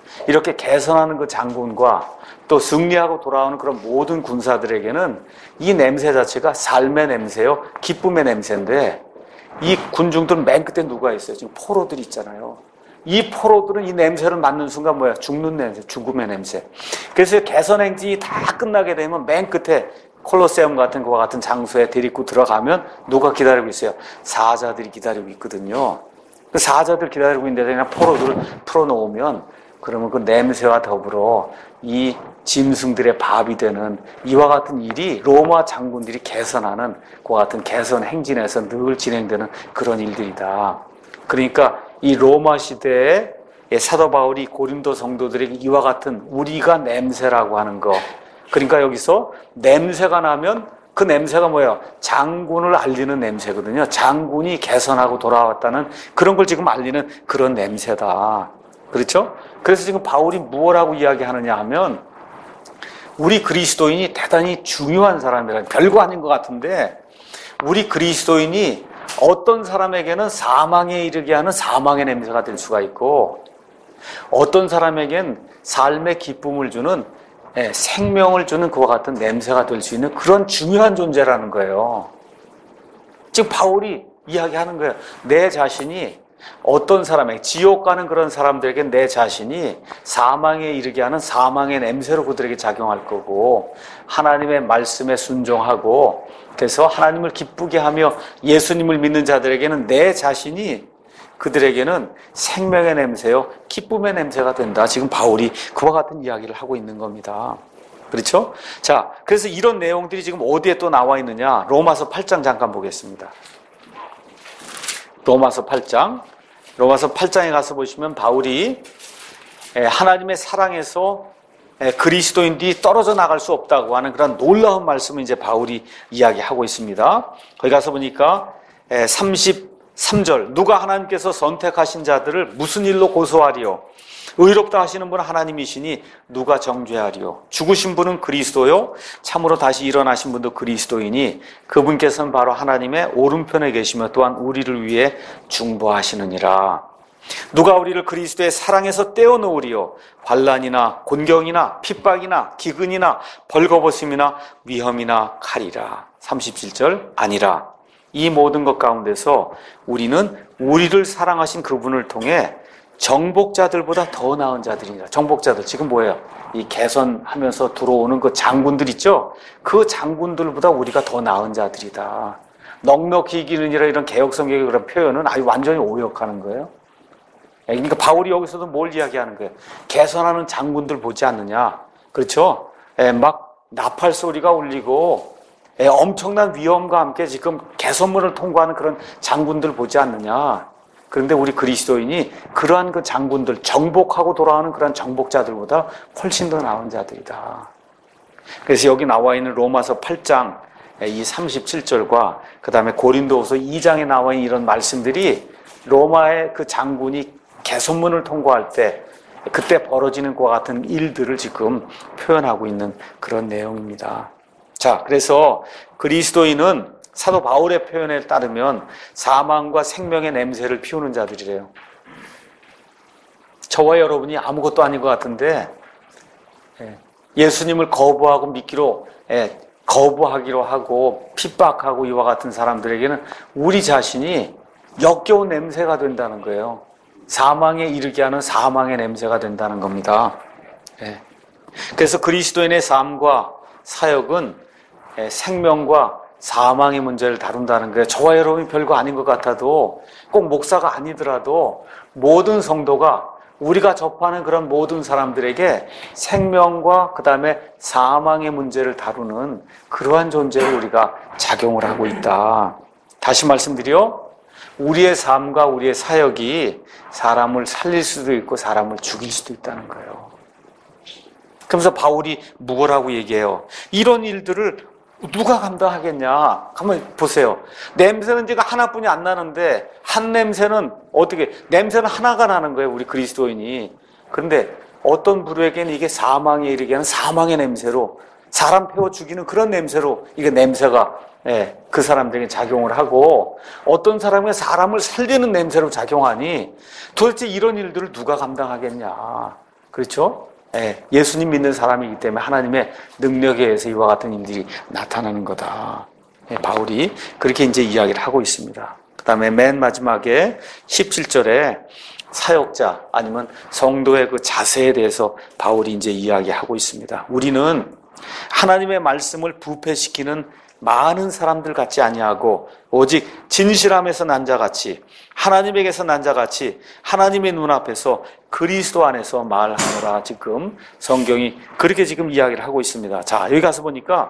이렇게 개선하는 그 장군과 또 승리하고 돌아오는 그런 모든 군사들에게는 이 냄새 자체가 삶의 냄새요, 기쁨의 냄새인데, 이 군중들은 맨 끝에 누가 있어요? 지금 포로들이 있잖아요. 이 포로들은 이 냄새를 맡는 순간 뭐야? 죽는 냄새, 죽음의 냄새. 그래서 개선 행진이 다 끝나게 되면 맨 끝에 콜로세움 같은 거와 같은 장소에 데리고 들어가면 누가 기다리고 있어요? 사자들이 기다리고 있거든요. 그 사자들 기다리고 있는데 그냥 포로들을 풀어놓으면, 그러면 그 냄새와 더불어 이 짐승들의 밥이 되는 이와 같은 일이 로마 장군들이 개선하는 그와 같은 개선 행진에서 늘 진행되는 그런 일들이다. 그러니까 이 로마 시대에 사도 바울이 고린도 성도들에게 이와 같은 우리가 냄새라고 하는 거, 그러니까 여기서 냄새가 나면 그 냄새가 뭐예요? 장군을 알리는 냄새거든요. 장군이 개선하고 돌아왔다는 그런 걸 지금 알리는 그런 냄새다. 그렇죠? 그래서 지금 바울이 무엇라고 이야기하느냐 하면, 우리 그리스도인이 대단히 중요한 사람이라, 별거 아닌 것 같은데 우리 그리스도인이 어떤 사람에게는 사망에 이르게 하는 사망의 냄새가 될 수가 있고, 어떤 사람에겐 삶의 기쁨을 주는, 생명을 주는 그와 같은 냄새가 될 수 있는 그런 중요한 존재라는 거예요. 지금 바울이 이야기하는 거예요. 내 자신이 어떤 사람에게, 지옥 가는 그런 사람들에게 내 자신이 사망에 이르게 하는 사망의 냄새로 그들에게 작용할 거고, 하나님의 말씀에 순종하고 그래서 하나님을 기쁘게 하며 예수님을 믿는 자들에게는 내 자신이 그들에게는 생명의 냄새요, 기쁨의 냄새가 된다. 지금 바울이 그와 같은 이야기를 하고 있는 겁니다. 그렇죠? 자, 그래서 이런 내용들이 지금 어디에 또 나와 있느냐? 로마서 팔 장 잠깐 보겠습니다. 로마서 팔 장. 로마서 팔 장에 가서 보시면 바울이 하나님의 사랑에서 그리스도인들이 떨어져 나갈 수 없다고 하는 그런 놀라운 말씀을 이제 바울이 이야기하고 있습니다. 거기 가서 보니까 삼십삼 절, 누가 하나님께서 선택하신 자들을 무슨 일로 고소하리요? 의롭다 하시는 분은 하나님이시니 누가 정죄하리요? 죽으신 분은 그리스도요, 참으로 다시 일어나신 분도 그리스도이니 그분께서는 바로 하나님의 오른편에 계시며 또한 우리를 위해 중보하시느니라. 누가 우리를 그리스도의 사랑에서 떼어놓으리요? 환난이나 곤경이나 핍박이나 기근이나 벌거벗음이나 위험이나 칼이라. 삼십칠 절, 아니라 이 모든 것 가운데서 우리는 우리를 사랑하신 그분을 통해 정복자들보다 더 나은 자들이니라. 정복자들, 지금 뭐예요? 이 개선하면서 들어오는 그 장군들 있죠? 그 장군들보다 우리가 더 나은 자들이다. 넉넉히 이기느니라, 이런 개혁성경의 그런 표현은 아주 완전히 오역하는 거예요. 그러니까 바울이 여기서도 뭘 이야기하는 거예요? 개선하는 장군들 보지 않느냐? 그렇죠? 에, 막 나팔 소리가 울리고 에, 엄청난 위험과 함께 지금 개선문을 통과하는 그런 장군들 보지 않느냐? 그런데 우리 그리스도인이 그러한 그 장군들, 정복하고 돌아오는 그런 정복자들보다 훨씬 더 나은 자들이다. 그래서 여기 나와 있는 로마서 팔 장 이 삼십칠 절과 그 다음에 고린도후서 이 장에 나와 있는 이런 말씀들이 로마의 그 장군이 개선문을 통과할 때 그때 벌어지는 것과 같은 일들을 지금 표현하고 있는 그런 내용입니다. 자, 그래서 그리스도인은 사도 바울의 표현에 따르면 사망과 생명의 냄새를 피우는 자들이래요. 저와 여러분이 아무것도 아닌 것 같은데 예수님을 거부하고 믿기로 거부하기로 하고 핍박하고 이와 같은 사람들에게는 우리 자신이 역겨운 냄새가 된다는 거예요. 사망에 이르게 하는 사망의 냄새가 된다는 겁니다. 그래서 그리스도인의 삶과 사역은 생명과 사망의 문제를 다룬다는 거예요. 저와 여러분이 별거 아닌 것 같아도 꼭 목사가 아니더라도 모든 성도가 우리가 접하는 그런 모든 사람들에게 생명과 그 다음에 사망의 문제를 다루는 그러한 존재로 우리가 작용을 하고 있다. 다시 말씀드려 우리의 삶과 우리의 사역이 사람을 살릴 수도 있고 사람을 죽일 수도 있다는 거예요. 그러면서 바울이 뭐라고 얘기해요? 이런 일들을 누가 감당하겠냐? 한번 보세요. 냄새는 지금 하나뿐이 안 나는데 한 냄새는 어떻게 냄새는 하나가 나는 거예요. 우리 그리스도인이. 그런데 어떤 부류에게는 이게 사망에 이르게 하는 사망의 냄새로 사람 태워 죽이는 그런 냄새로 이게 냄새가 예, 그 사람들에게 작용을 하고 어떤 사람이 사람을 살리는 냄새로 작용하니 도대체 이런 일들을 누가 감당하겠냐? 그렇죠? 예, 예수님 믿는 사람이기 때문에 하나님의 능력에 의해서 이와 같은 일들이 나타나는 거다. 예, 바울이 그렇게 이제 이야기를 하고 있습니다. 그 다음에 맨 마지막에 십칠 절에 사역자 아니면 성도의 그 자세에 대해서 바울이 이제 이야기하고 있습니다. 우리는 하나님의 말씀을 부패시키는 많은 사람들 같지 아니하고 오직 진실함에서 난 자같이 하나님에게서 난 자같이 하나님의 눈앞에서 그리스도 안에서 말하노라. 지금 성경이 그렇게 지금 이야기를 하고 있습니다. 자, 여기 가서 보니까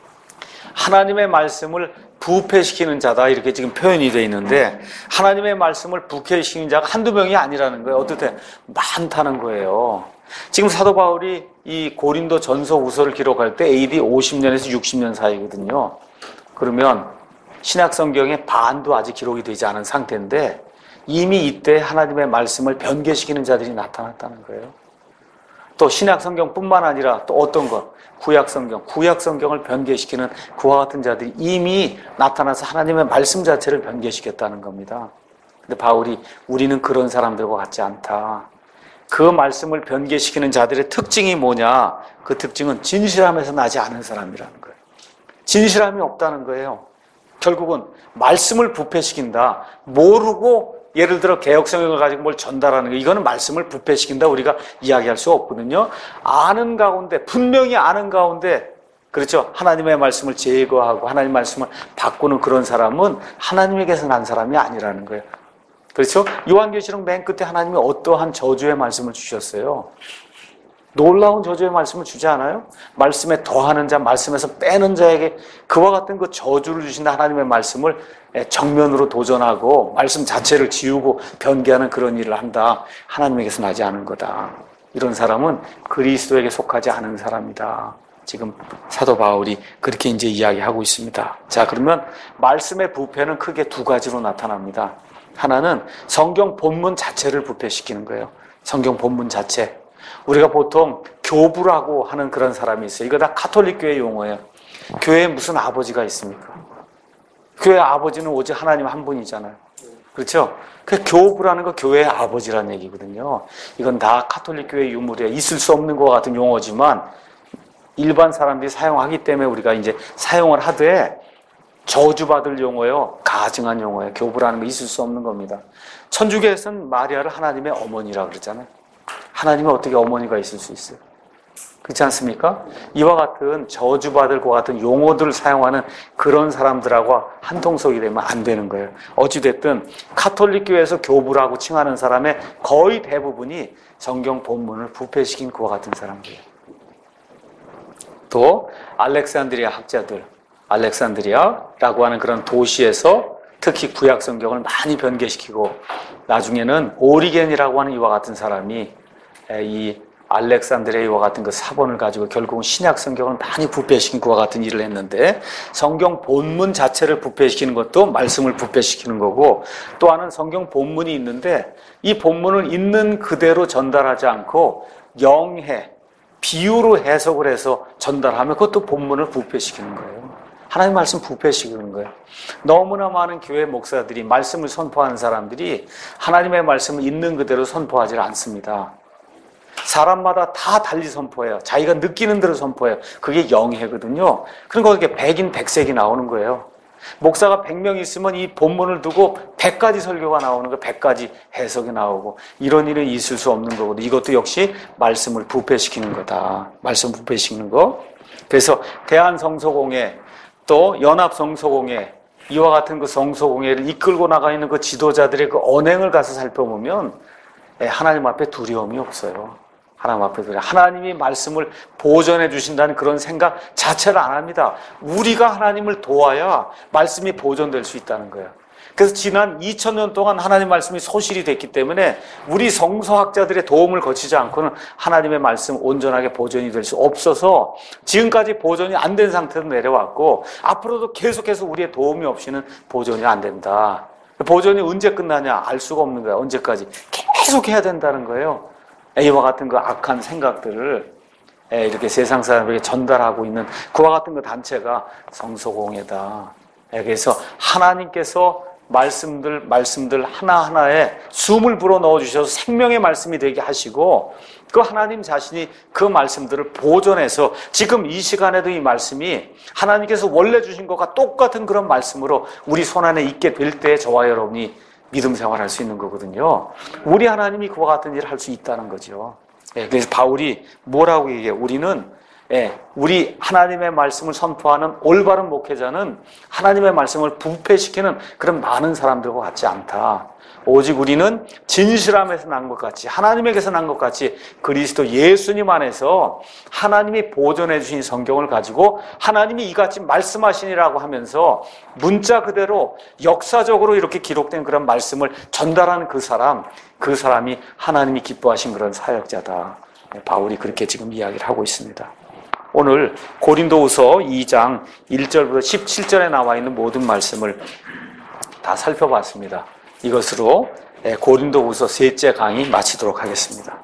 하나님의 말씀을 부패시키는 자다 이렇게 지금 표현이 되어 있는데 하나님의 말씀을 부패시키는 자가 한두 명이 아니라는 거예요. 어떻게 많다는 거예요. 지금 사도 바울이 이 고린도 전서 후서를 기록할 때 에이디 오십 년에서 육십 년 사이거든요. 그러면 신약 성경의 반도 아직 기록이 되지 않은 상태인데 이미 이때 하나님의 말씀을 변개시키는 자들이 나타났다는 거예요. 또 신약 성경뿐만 아니라 또 어떤 것? 구약 성경, 구약 성경을 변개시키는 그와 같은 자들이 이미 나타나서 하나님의 말씀 자체를 변개시켰다는 겁니다. 근데 바울이 우리는 그런 사람들과 같지 않다. 그 말씀을 변개시키는 자들의 특징이 뭐냐? 그 특징은 진실함에서 나지 않은 사람이라는 거예요. 진실함이 없다는 거예요. 결국은 말씀을 부패시킨다. 모르고 예를 들어 개혁성경을 가지고 뭘 전달하는 거 이거는 말씀을 부패시킨다 우리가 이야기할 수 없거든요. 아는 가운데 분명히 아는 가운데 그렇죠. 하나님의 말씀을 제거하고 하나님의 말씀을 바꾸는 그런 사람은 하나님에게서 난 사람이 아니라는 거예요. 그렇죠? 요한계시록 맨 끝에 하나님이 어떠한 저주의 말씀을 주셨어요? 놀라운 저주의 말씀을 주지 않아요? 말씀에 더하는 자, 말씀에서 빼는 자에게 그와 같은 그 저주를 주신다 하나님의 말씀을 정면으로 도전하고 말씀 자체를 지우고 변개하는 그런 일을 한다. 하나님에게서 나지 않은 거다. 이런 사람은 그리스도에게 속하지 않은 사람이다. 지금 사도 바울이 그렇게 이제 이야기하고 있습니다. 자, 그러면 말씀의 부패는 크게 두 가지로 나타납니다. 하나는 성경 본문 자체를 부패시키는 거예요. 성경 본문 자체. 우리가 보통 교부라고 하는 그런 사람이 있어요. 이거 다 가톨릭 교회 용어예요. 교회에 무슨 아버지가 있습니까? 교회 아버지는 오직 하나님 한 분이잖아요. 그렇죠? 그 교부라는 거 교회의 아버지라는 얘기거든요. 이건 다 가톨릭 교회 유물이에요. 있을 수 없는 것 같은 용어지만 일반 사람들이 사용하기 때문에 우리가 이제 사용을 하되 저주받을 용어예요. 가증한 용어예요. 교부라는 거 있을 수 없는 겁니다. 천주교에서는 마리아를 하나님의 어머니라 그러잖아요. 하나님은 어떻게 어머니가 있을 수 있어요? 그렇지 않습니까? 이와 같은 저주받을 것 같은 용어들을 사용하는 그런 사람들하고 한통속이 되면 안 되는 거예요. 어찌됐든 가톨릭 교회에서 교부라고 칭하는 사람의 거의 대부분이 성경 본문을 부패시킨 그와 같은 사람들이에요. 또 알렉산드리아 학자들, 알렉산드리아라고 하는 그런 도시에서 특히 구약 성경을 많이 변개시키고 나중에는 오리겐이라고 하는 이와 같은 사람이 이 알렉산드레이와 같은 그 사본을 가지고 결국은 신약 성경을 많이 부패시킨 그와 같은 일을 했는데, 성경 본문 자체를 부패시키는 것도 말씀을 부패시키는 거고, 또 하나는 성경 본문이 있는데 이 본문을 있는 그대로 전달하지 않고 영해, 비유로 해석을 해서 전달하면 그것도 본문을 부패시키는 거예요. 하나님 말씀 부패시키는 거예요. 너무나 많은 교회 목사들이, 말씀을 선포하는 사람들이 하나님의 말씀을 있는 그대로 선포하지 않습니다. 사람마다 다 달리 선포해요. 자기가 느끼는 대로 선포해요. 그게 영해거든요. 그러니까 이렇게 백인 백색이 나오는 거예요. 목사가 백 명 있으면 이 본문을 두고 백 가지 설교가 나오는 거예요. 백 가지 해석이 나오고, 이런 일은 있을 수 없는 거거든요. 이것도 역시 말씀을 부패시키는 거다. 말씀 부패시키는 거. 그래서 대한성서공회, 또 연합성서공회, 이와 같은 그 성서공회를 이끌고 나가 있는 그 지도자들의 그 언행을 가서 살펴보면 하나님 앞에 두려움이 없어요. 하나님 앞에 두려움. 하나님이 말씀을 보존해 주신다는 그런 생각 자체를 안 합니다. 우리가 하나님을 도와야 말씀이 보존될 수 있다는 거예요. 그래서 지난 이천 년 동안 하나님 말씀이 소실이 됐기 때문에 우리 성서학자들의 도움을 거치지 않고는 하나님의 말씀 온전하게 보존이 될 수 없어서 지금까지 보존이 안 된 상태로 내려왔고, 앞으로도 계속해서 우리의 도움이 없이는 보존이 안 된다. 보존이 언제 끝나냐 알 수가 없는 거야. 언제까지 계속 해야 된다는 거예요. 이와 같은 그 악한 생각들을 이렇게 세상 사람에게 전달하고 있는 그와 같은 그 단체가 성서공회다. 그래서 하나님께서 말씀들 말씀들 하나하나에 숨을 불어 넣어 주셔서 생명의 말씀이 되게 하시고, 그 하나님 자신이 그 말씀들을 보존해서 지금 이 시간에도 이 말씀이 하나님께서 원래 주신 것과 똑같은 그런 말씀으로 우리 손안에 있게 될 때 저와 여러분이 믿음 생활할 수 있는 거거든요. 우리 하나님이 그와 같은 일을 할 수 있다는 거죠. 예, 그래서 바울이 뭐라고 얘기해요? 우리는 예, 우리 하나님의 말씀을 선포하는 올바른 목회자는 하나님의 말씀을 부패시키는 그런 많은 사람들과 같지 않다. 오직 우리는 진실함에서 난 것 같이, 하나님에게서 난 것 같이 그리스도 예수님 안에서 하나님이 보존해 주신 성경을 가지고 하나님이 이같이 말씀하시니라고 하면서 문자 그대로 역사적으로 이렇게 기록된 그런 말씀을 전달하는 그 사람, 그 사람이 하나님이 기뻐하신 그런 사역자다. 바울이 그렇게 지금 이야기를 하고 있습니다. 오늘 고린도후서 이 장 일 절부터 십칠 절에 나와 있는 모든 말씀을 다 살펴봤습니다. 이것으로 고린도후서 셋째 강의 마치도록 하겠습니다.